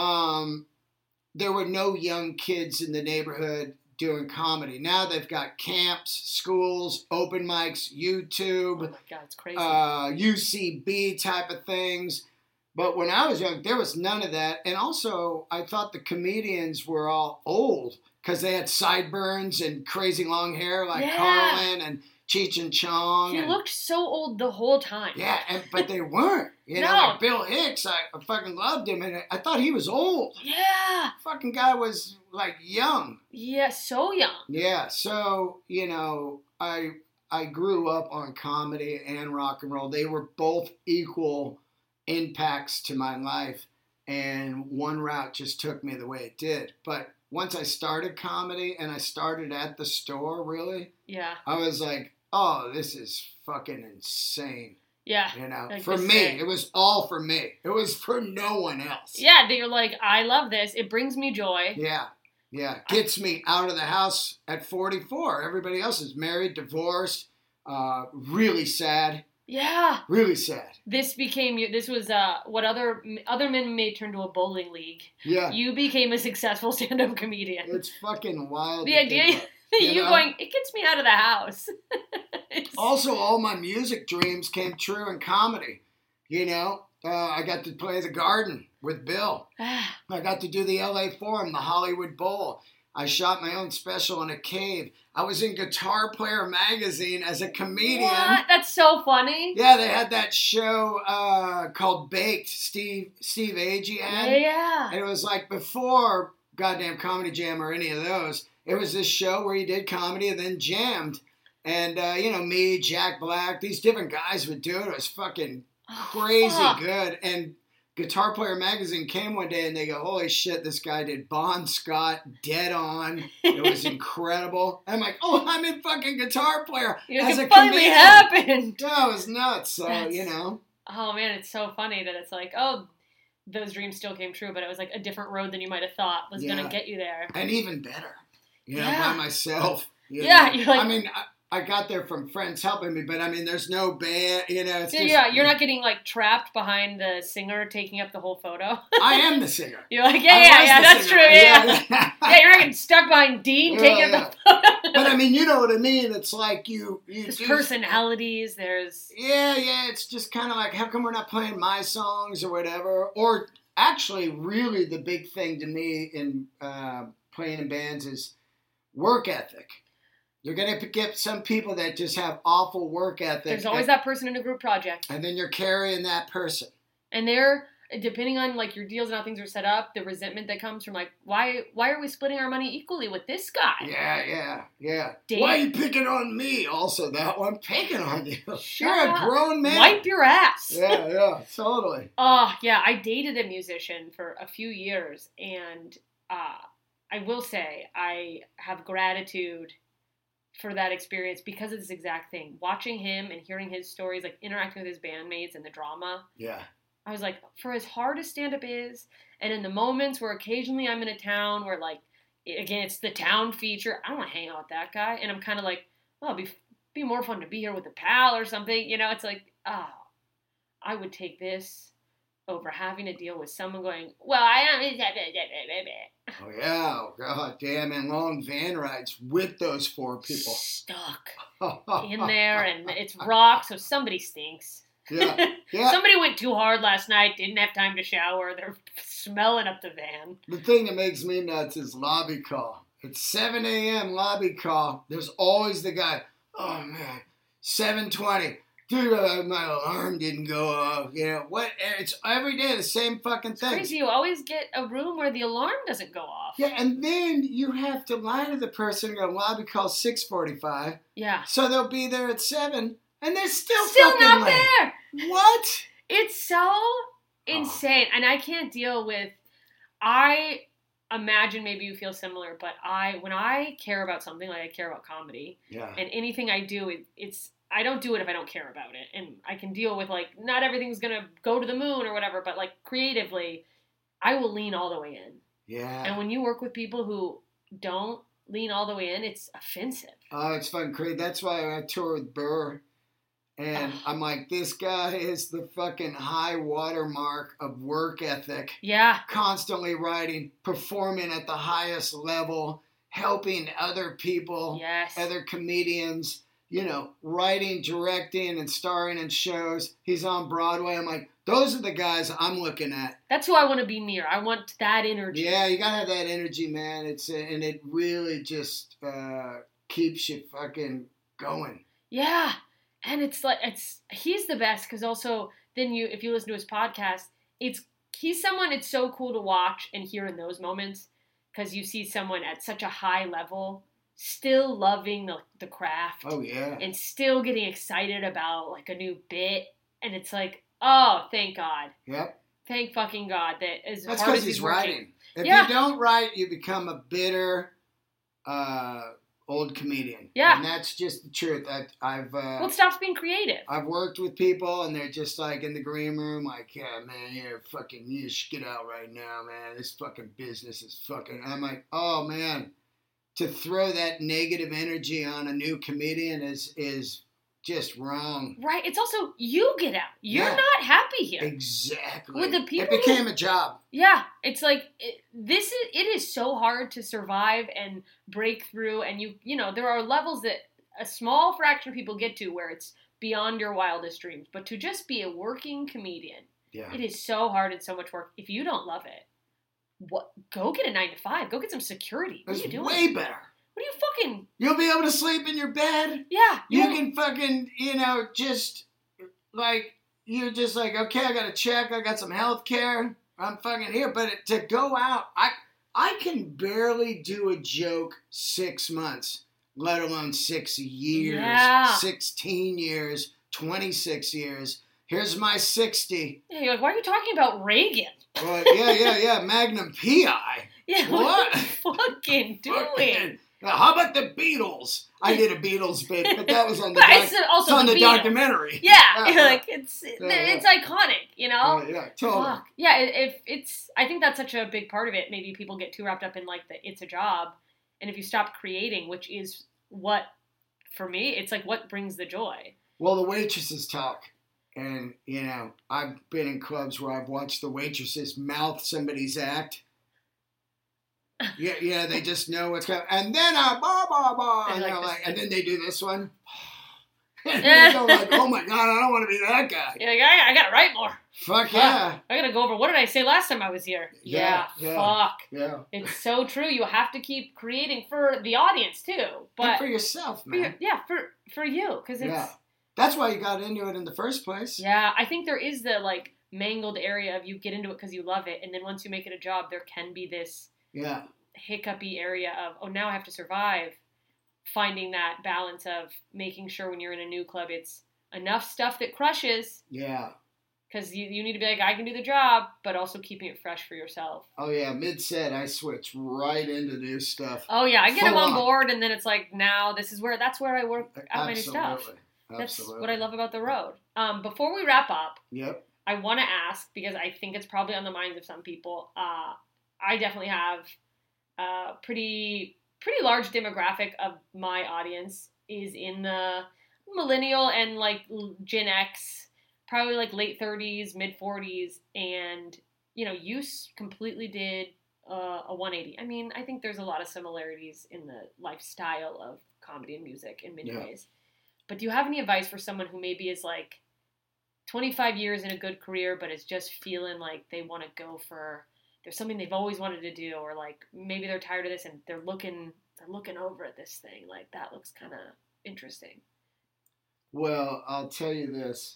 Speaker 2: Um, there were no young kids in the neighborhood doing comedy. Now they've got camps, schools, open mics,
Speaker 1: Oh
Speaker 2: YouTube,
Speaker 1: my God, it's crazy.
Speaker 2: uh, U C B type of things. But when I was young, there was none of that. And also, I thought the comedians were all old because they had sideburns and crazy long hair like
Speaker 1: Yeah.
Speaker 2: Carlin and Cheech and Chong.
Speaker 1: he
Speaker 2: and,
Speaker 1: looked so old the whole time.
Speaker 2: yeah, and, but they weren't. You know,
Speaker 1: No.
Speaker 2: like Bill Hicks, I, I fucking loved him, and I thought he was old.
Speaker 1: Yeah.
Speaker 2: Fucking guy was like young.
Speaker 1: Yeah, so young.
Speaker 2: Yeah, so you know, I I grew up on comedy and rock and roll. They were both equal impacts to my life, and one route just took me the way it did. But once I started comedy and I started at the store, really,
Speaker 1: Yeah.
Speaker 2: I was like, oh, this is fucking insane.
Speaker 1: Yeah.
Speaker 2: You know,
Speaker 1: Like
Speaker 2: for
Speaker 1: the
Speaker 2: me,
Speaker 1: same.
Speaker 2: it was all for me. It was for no one else.
Speaker 1: Yeah, that you're like, I love this. It brings me joy.
Speaker 2: Yeah. Yeah. Gets me out of the house at forty-four. Everybody else is married, divorced, uh, really sad.
Speaker 1: Yeah.
Speaker 2: Really sad.
Speaker 1: This became your, this was uh, what other other men may turn to a bowling league.
Speaker 2: Yeah.
Speaker 1: You became a successful stand-up comedian.
Speaker 2: It's fucking wild.
Speaker 1: The
Speaker 2: to
Speaker 1: idea
Speaker 2: think about,
Speaker 1: you,
Speaker 2: you know?
Speaker 1: going, it gets me out of the house. It's-
Speaker 2: Also, all my music dreams came true in comedy. You know, uh, I got to play the Garden with Bill. I got to do the L A Forum, the Hollywood Bowl. I shot my own special in a cave. I was in Guitar Player magazine as a comedian.
Speaker 1: What? That's so funny.
Speaker 2: Yeah, they had that show uh, called Baked. Steve Steve Agee had.
Speaker 1: Yeah.
Speaker 2: And it was like before goddamn Comedy Jam or any of those. It was this show where you did comedy and then jammed. And, uh, you know, me, Jack Black, these different guys would do it. It was fucking
Speaker 1: Oh,
Speaker 2: crazy
Speaker 1: fuck.
Speaker 2: good. And Guitar Player magazine came one day and they go, holy shit, this guy did Bon Scott dead on. It was incredible. I'm like, oh, I'm in fucking Guitar Player
Speaker 1: You're
Speaker 2: as
Speaker 1: like,
Speaker 2: a
Speaker 1: it finally
Speaker 2: comedian.
Speaker 1: happened.
Speaker 2: Yeah, it was nuts. So,
Speaker 1: That's-
Speaker 2: you know.
Speaker 1: Oh man, it's so funny that it's like, oh, those dreams still came true, but it was like a different road than you might have thought was
Speaker 2: Yeah.
Speaker 1: gonna get you there.
Speaker 2: And even better, you know,
Speaker 1: Yeah.
Speaker 2: by myself. You
Speaker 1: Yeah,
Speaker 2: know?
Speaker 1: you're like-
Speaker 2: I mean, I, I got there from friends helping me, but I mean, there's no band, you know. It's
Speaker 1: Yeah,
Speaker 2: just,
Speaker 1: yeah, you're not getting like trapped behind the singer taking up the whole photo.
Speaker 2: I am the singer.
Speaker 1: You're like, yeah,
Speaker 2: I
Speaker 1: yeah,
Speaker 2: was
Speaker 1: yeah,
Speaker 2: the
Speaker 1: that's
Speaker 2: singer.
Speaker 1: true. Yeah, yeah.
Speaker 2: yeah.
Speaker 1: Yeah, you're not getting stuck behind Dean
Speaker 2: Yeah,
Speaker 1: taking
Speaker 2: yeah.
Speaker 1: up the photo.
Speaker 2: But I mean, you know what I mean. It's like you, you
Speaker 1: There's
Speaker 2: do-
Speaker 1: personalities. There's
Speaker 2: Yeah, yeah. It's just kind of like, how come we're not playing my songs or whatever? Or actually, really, the big thing to me in uh, playing in bands is work ethic. You're gonna get some people that just have awful work ethic.
Speaker 1: there's always
Speaker 2: and,
Speaker 1: that person in a group project,
Speaker 2: and then you're carrying that person.
Speaker 1: and they're depending on like your deals and how things are set up, the resentment that comes from like, why why are we splitting our money equally with this guy?
Speaker 2: Yeah, yeah, yeah.
Speaker 1: Dave-
Speaker 2: Why are you picking on me? Also, that one picking on you.
Speaker 1: Shut
Speaker 2: You're a
Speaker 1: up.
Speaker 2: grown man.
Speaker 1: Wipe your ass.
Speaker 2: Yeah, yeah, totally.
Speaker 1: Oh, yeah, I dated a musician for a few years, and uh, I will say I have gratitude for that experience because of this exact thing. Watching him and hearing his stories, like interacting with his bandmates and the drama.
Speaker 2: Yeah.
Speaker 1: I was like, for as hard as stand-up is, and in the moments where occasionally I'm in a town where, like, again, it's the town feature, I don't want to hang out with that guy. And I'm kind of like, well, it'd be, be more fun to be here with a pal or something. You know, it's like, oh, I would take this over having to deal with someone going, well, I don't...
Speaker 2: Oh, yeah. Oh, God damn. And long van rides with those four people.
Speaker 1: Stuck in there, and it's rock, so somebody stinks.
Speaker 2: Yeah. Yeah.
Speaker 1: Somebody went too hard last night, didn't have time to shower. They're smelling up the van.
Speaker 2: The thing that makes me nuts is lobby call. It's seven a.m. lobby call. There's always the guy, oh, man, seven twenty. Dude, uh, my alarm didn't go off. You know, what? It's every day the same fucking thing.
Speaker 1: It's crazy. You always get a room where the alarm doesn't go off.
Speaker 2: Yeah, and then you have to lie to the person and go, lobby call six forty-five.
Speaker 1: Yeah.
Speaker 2: So they'll be there at seven, and they're still,
Speaker 1: Still
Speaker 2: fucking
Speaker 1: not
Speaker 2: late.
Speaker 1: there.
Speaker 2: What?
Speaker 1: It's so insane. And I can't deal with, I imagine maybe you feel similar, but I, when I care about something, like I care about comedy,
Speaker 2: Yeah.
Speaker 1: and anything I do, it, it's, I don't do it if I don't care about it. And I can deal with, like, not everything's going to go to the moon or whatever, but, like, creatively, I will lean all the way in.
Speaker 2: Yeah.
Speaker 1: And when you work with people who don't lean all the way in, it's offensive.
Speaker 2: Oh, it's fucking crazy. That's why I tour with Burr. And I'm like, this guy is the fucking high watermark of work ethic.
Speaker 1: Yeah.
Speaker 2: Constantly writing, performing at the highest level, helping other people,
Speaker 1: Yes.
Speaker 2: other comedians, you know, writing, directing, and starring in shows. He's on Broadway. I'm like, those are the guys I'm looking at.
Speaker 1: That's who I want to be near. I want that energy.
Speaker 2: Yeah, you gotta have that energy, man. It's and it really just uh, keeps you fucking going.
Speaker 1: Yeah. And it's like, it's, he's the best because also then you, if you listen to his podcast, it's, he's someone it's so cool to watch and hear in those moments because you see someone at such a high level still loving the, the craft.
Speaker 2: Oh, yeah.
Speaker 1: And still getting excited about like a new bit. And it's like, oh, thank God.
Speaker 2: Yep.
Speaker 1: Thank fucking God that as
Speaker 2: That's
Speaker 1: hard
Speaker 2: because
Speaker 1: as
Speaker 2: he's
Speaker 1: he's working.
Speaker 2: writing. If
Speaker 1: Yeah.
Speaker 2: you don't write, you become a bitter uh, old comedian.
Speaker 1: Yeah.
Speaker 2: And that's just the truth. I, I've uh,
Speaker 1: Well, it stops being creative.
Speaker 2: I've worked with people, and they're just like in the green room, like, yeah, man, you're fucking, you should get out right now, man. This fucking business is fucking. And I'm like, oh man, to throw that negative energy on a new comedian is is just wrong.
Speaker 1: Right. It's also, you get out. You're
Speaker 2: Yeah.
Speaker 1: not happy here.
Speaker 2: Exactly.
Speaker 1: With the people
Speaker 2: it became a job.
Speaker 1: Yeah, it's like it, this is it is so hard to survive and break through, and you you know there are levels that a small fraction of people get to where it's beyond your wildest dreams. But to just be a working comedian,
Speaker 2: Yeah.
Speaker 1: it is so hard and so much work. If you don't love it, what? Go get a nine to five. Go get some security. What
Speaker 2: It's
Speaker 1: are you doing?
Speaker 2: way better.
Speaker 1: What are you fucking?
Speaker 2: You'll be able to sleep in your bed.
Speaker 1: Yeah,
Speaker 2: You
Speaker 1: won't-
Speaker 2: can fucking, you know, just like, you're just like, okay, I got a check, I got some health care, I'm fucking here. But it, to go out, I I can barely do a joke six months, let alone six years,
Speaker 1: Yeah.
Speaker 2: sixteen years, twenty-six years. Here's my sixty.
Speaker 1: Yeah, you're like, why are you talking about Reagan?
Speaker 2: Well, yeah, yeah, yeah, Magnum P I.
Speaker 1: Yeah,
Speaker 2: What?
Speaker 1: what are you fucking doing?
Speaker 2: Fucking- How about the Beatles? I did a Beatles bit, but that was on the,
Speaker 1: But
Speaker 2: doc-
Speaker 1: it's also
Speaker 2: it's on
Speaker 1: the
Speaker 2: the,
Speaker 1: Beatles.
Speaker 2: documentary.
Speaker 1: Yeah,
Speaker 2: Yeah,
Speaker 1: you're
Speaker 2: yeah.
Speaker 1: like it's
Speaker 2: yeah.
Speaker 1: it's iconic, you know.
Speaker 2: Yeah, yeah, totally.
Speaker 1: Fuck. Yeah, i- if it's, I think that's such a big part of it. Maybe people get too wrapped up in like the it's a job, and if you stop creating, which is what, for me, it's like what brings the joy.
Speaker 2: Well, the waitresses talk, and you know, I've been in clubs where I've watched the waitresses mouth somebody's act. Yeah, yeah, they just know what's coming, and then I blah blah blah,
Speaker 1: And
Speaker 2: and,
Speaker 1: like
Speaker 2: they're
Speaker 1: this-
Speaker 2: like, and then they do this one. And they're like, oh my god, I don't want to be that guy.
Speaker 1: You're like, I, I gotta write more.
Speaker 2: Fuck
Speaker 1: Fuck.
Speaker 2: yeah,
Speaker 1: I gotta go over. What did I say last time I was here?
Speaker 2: Yeah, yeah.
Speaker 1: Fuck.
Speaker 2: yeah.
Speaker 1: It's so true. You have to keep creating for the audience too,
Speaker 2: And
Speaker 1: but
Speaker 2: for yourself,
Speaker 1: for your-
Speaker 2: man.
Speaker 1: yeah, for for you, because it's.
Speaker 2: Yeah. That's why you got into it in the first place.
Speaker 1: Yeah, I think there is the like mangled area of you get into it because you love it, and then once you make it a job, there can be this
Speaker 2: Yeah.
Speaker 1: hiccupy area of, oh, now I have to survive. Finding that balance of making sure when you're in a new club, it's enough stuff that crushes,
Speaker 2: Yeah.
Speaker 1: Because you, you need to be like, I can do the job, but also keeping it fresh for yourself.
Speaker 2: Oh, yeah. Mid-set, I switch right into new stuff.
Speaker 1: Oh, yeah. I get
Speaker 2: Full
Speaker 1: them on
Speaker 2: on.
Speaker 1: board, and then it's like, now this is where, that's where I work out my new stuff.
Speaker 2: Absolutely.
Speaker 1: That's
Speaker 2: Absolutely.
Speaker 1: what I love about the road. Um, before we wrap up,
Speaker 2: Yep.
Speaker 1: I want to ask, because I think it's probably on the minds of some people, uh, I definitely have a pretty, pretty large demographic of my audience is in the millennial and like Gen X, probably like late thirties, mid forties, and, you know, you completely did uh, a one eighty. I mean, I think there's a lot of similarities in the lifestyle of comedy and music in many
Speaker 2: Yeah.
Speaker 1: ways. But do you have any advice for someone who maybe is like twenty-five years in a good career, but is just feeling like they want to go for, there's something they've always wanted to do, or like maybe they're tired of this and they're looking, they're looking over at this thing, like that looks kind of interesting.
Speaker 2: Well, I'll tell you this.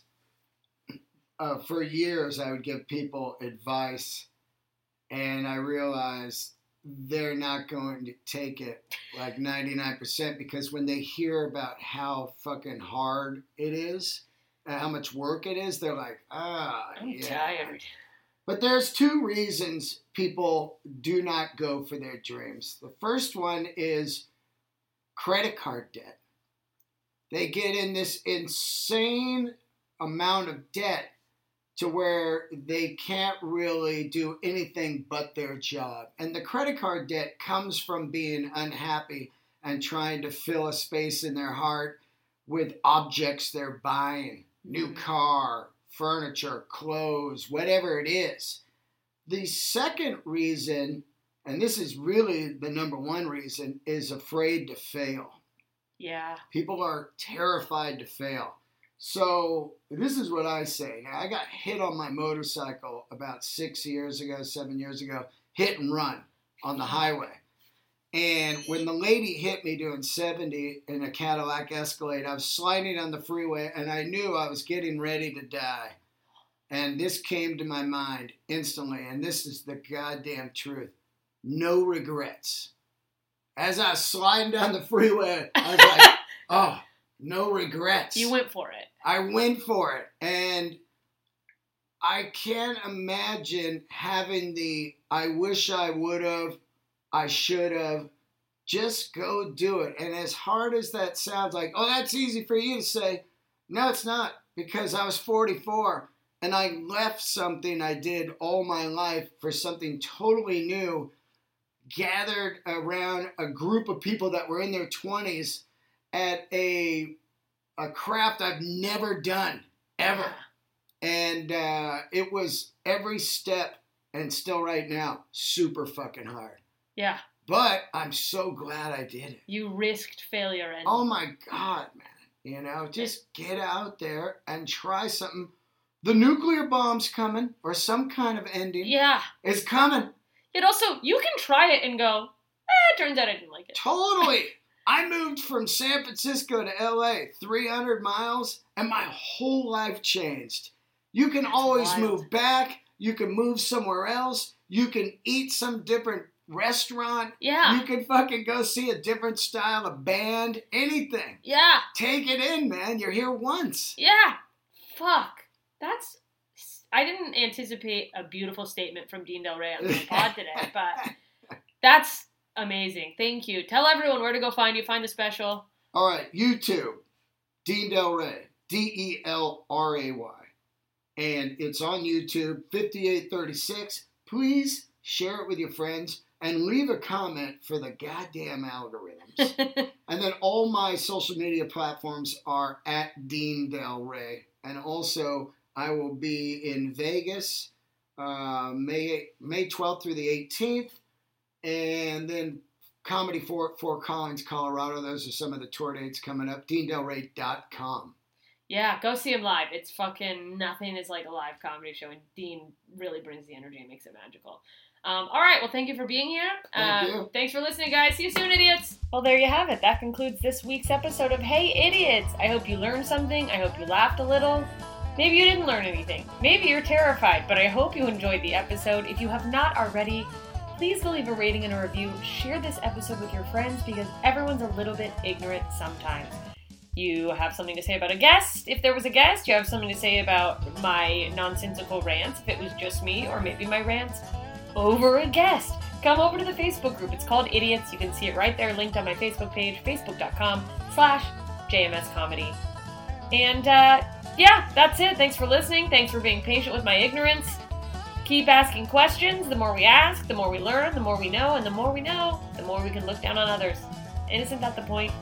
Speaker 2: Uh, for years, I would give people advice, and I realized they're not going to take it like ninety-nine percent, because when they hear about how fucking hard it is and how much work it is, they're like, ah,
Speaker 1: I'm
Speaker 2: yeah.
Speaker 1: tired.
Speaker 2: But there's two reasons people do not go for their dreams. The first one is credit card debt. They get in this insane amount of debt to where they can't really do anything but their job. And the credit card debt comes from being unhappy and trying to fill a space in their heart with objects they're buying, new
Speaker 1: Mhm.
Speaker 2: car, furniture, clothes, whatever it is. The second reason, and this is really the number one reason, is afraid to fail.
Speaker 1: Yeah.
Speaker 2: People are terrified to fail. So this is what I say. Now, I got hit on my motorcycle about six years ago, seven years ago, hit and run on the highway. And when the lady hit me doing seventy in a Cadillac Escalade, I was sliding on the freeway, and I knew I was getting ready to die. And this came to my mind instantly, and this is the goddamn truth. No regrets. As I was sliding down the freeway, I was like, oh, no regrets.
Speaker 1: You went for it.
Speaker 2: I went for it. And I can't imagine having the I wish I would have, I should have. Just go do it. And as hard as that sounds, like, oh, that's easy for you to say. No, it's not, because I was forty-four and I left something I did all my life for something totally new, gathered around a group of people that were in their twenties at a a craft I've never done, ever. And uh, it was every step, and still right now, super fucking hard.
Speaker 1: Yeah.
Speaker 2: But I'm so glad I did it.
Speaker 1: You risked failure. And
Speaker 2: Oh my God, man. You know, just get out there and try something. The nuclear bomb's coming, or some kind of ending.
Speaker 1: Yeah.
Speaker 2: It's coming.
Speaker 1: It also, you can try it and go, eh, turns out I didn't like it.
Speaker 2: Totally. I moved from San Francisco to L A, three hundred miles, and my whole life changed. You can
Speaker 1: That's
Speaker 2: always
Speaker 1: wild.
Speaker 2: move back. You can move somewhere else. You can eat some different restaurant.
Speaker 1: Yeah.
Speaker 2: You can fucking go see a different style of band. Anything.
Speaker 1: Yeah.
Speaker 2: Take it in, man. You're here once.
Speaker 1: Yeah. Fuck. That's, I didn't anticipate a beautiful statement from Dean Del Rey on the pod today, but that's amazing. Thank you. Tell everyone where to go find you. Find the special.
Speaker 2: All right. YouTube. Dean Del Rey. D E L R A Y. And it's on YouTube. fifty-eight thirty-six. Please share it with your friends and leave a comment for the goddamn algorithms. And then all my social media platforms are at Dean Del Rey. And also, I will be in Vegas uh, May May twelfth through the eighteenth. And then Comedy Fort, Fort Collins, Colorado. Those are some of the tour dates coming up. dean del rey dot com.
Speaker 1: Yeah, go see him live. It's fucking, nothing is like a live comedy show, and Dean really brings the energy and makes it magical. Um, all right, well, thank you for being here.
Speaker 2: Thank
Speaker 1: uh,
Speaker 2: you.
Speaker 1: Thanks for listening, guys. See you soon, idiots. Well, there you have it. That concludes this week's episode of Hey, Idiots. I hope you learned something. I hope you laughed a little. Maybe you didn't learn anything. Maybe you're terrified, but I hope you enjoyed the episode. If you have not already, please go leave a rating and a review. Share this episode with your friends, because everyone's a little bit ignorant sometimes. you have something to say about a guest, if there was a guest, you have something to say about my nonsensical rants, if it was just me, or maybe my rants over a guest, come over to the Facebook group. It's called Idiots. You can see it right there, linked on my Facebook page, facebook.com slash jmscomedy. And, uh, yeah, that's it. Thanks for listening. Thanks for being patient with my ignorance. Keep asking questions. The more we ask, the more we learn, the more we know, and the more we know, the more we can look down on others. And isn't that the point?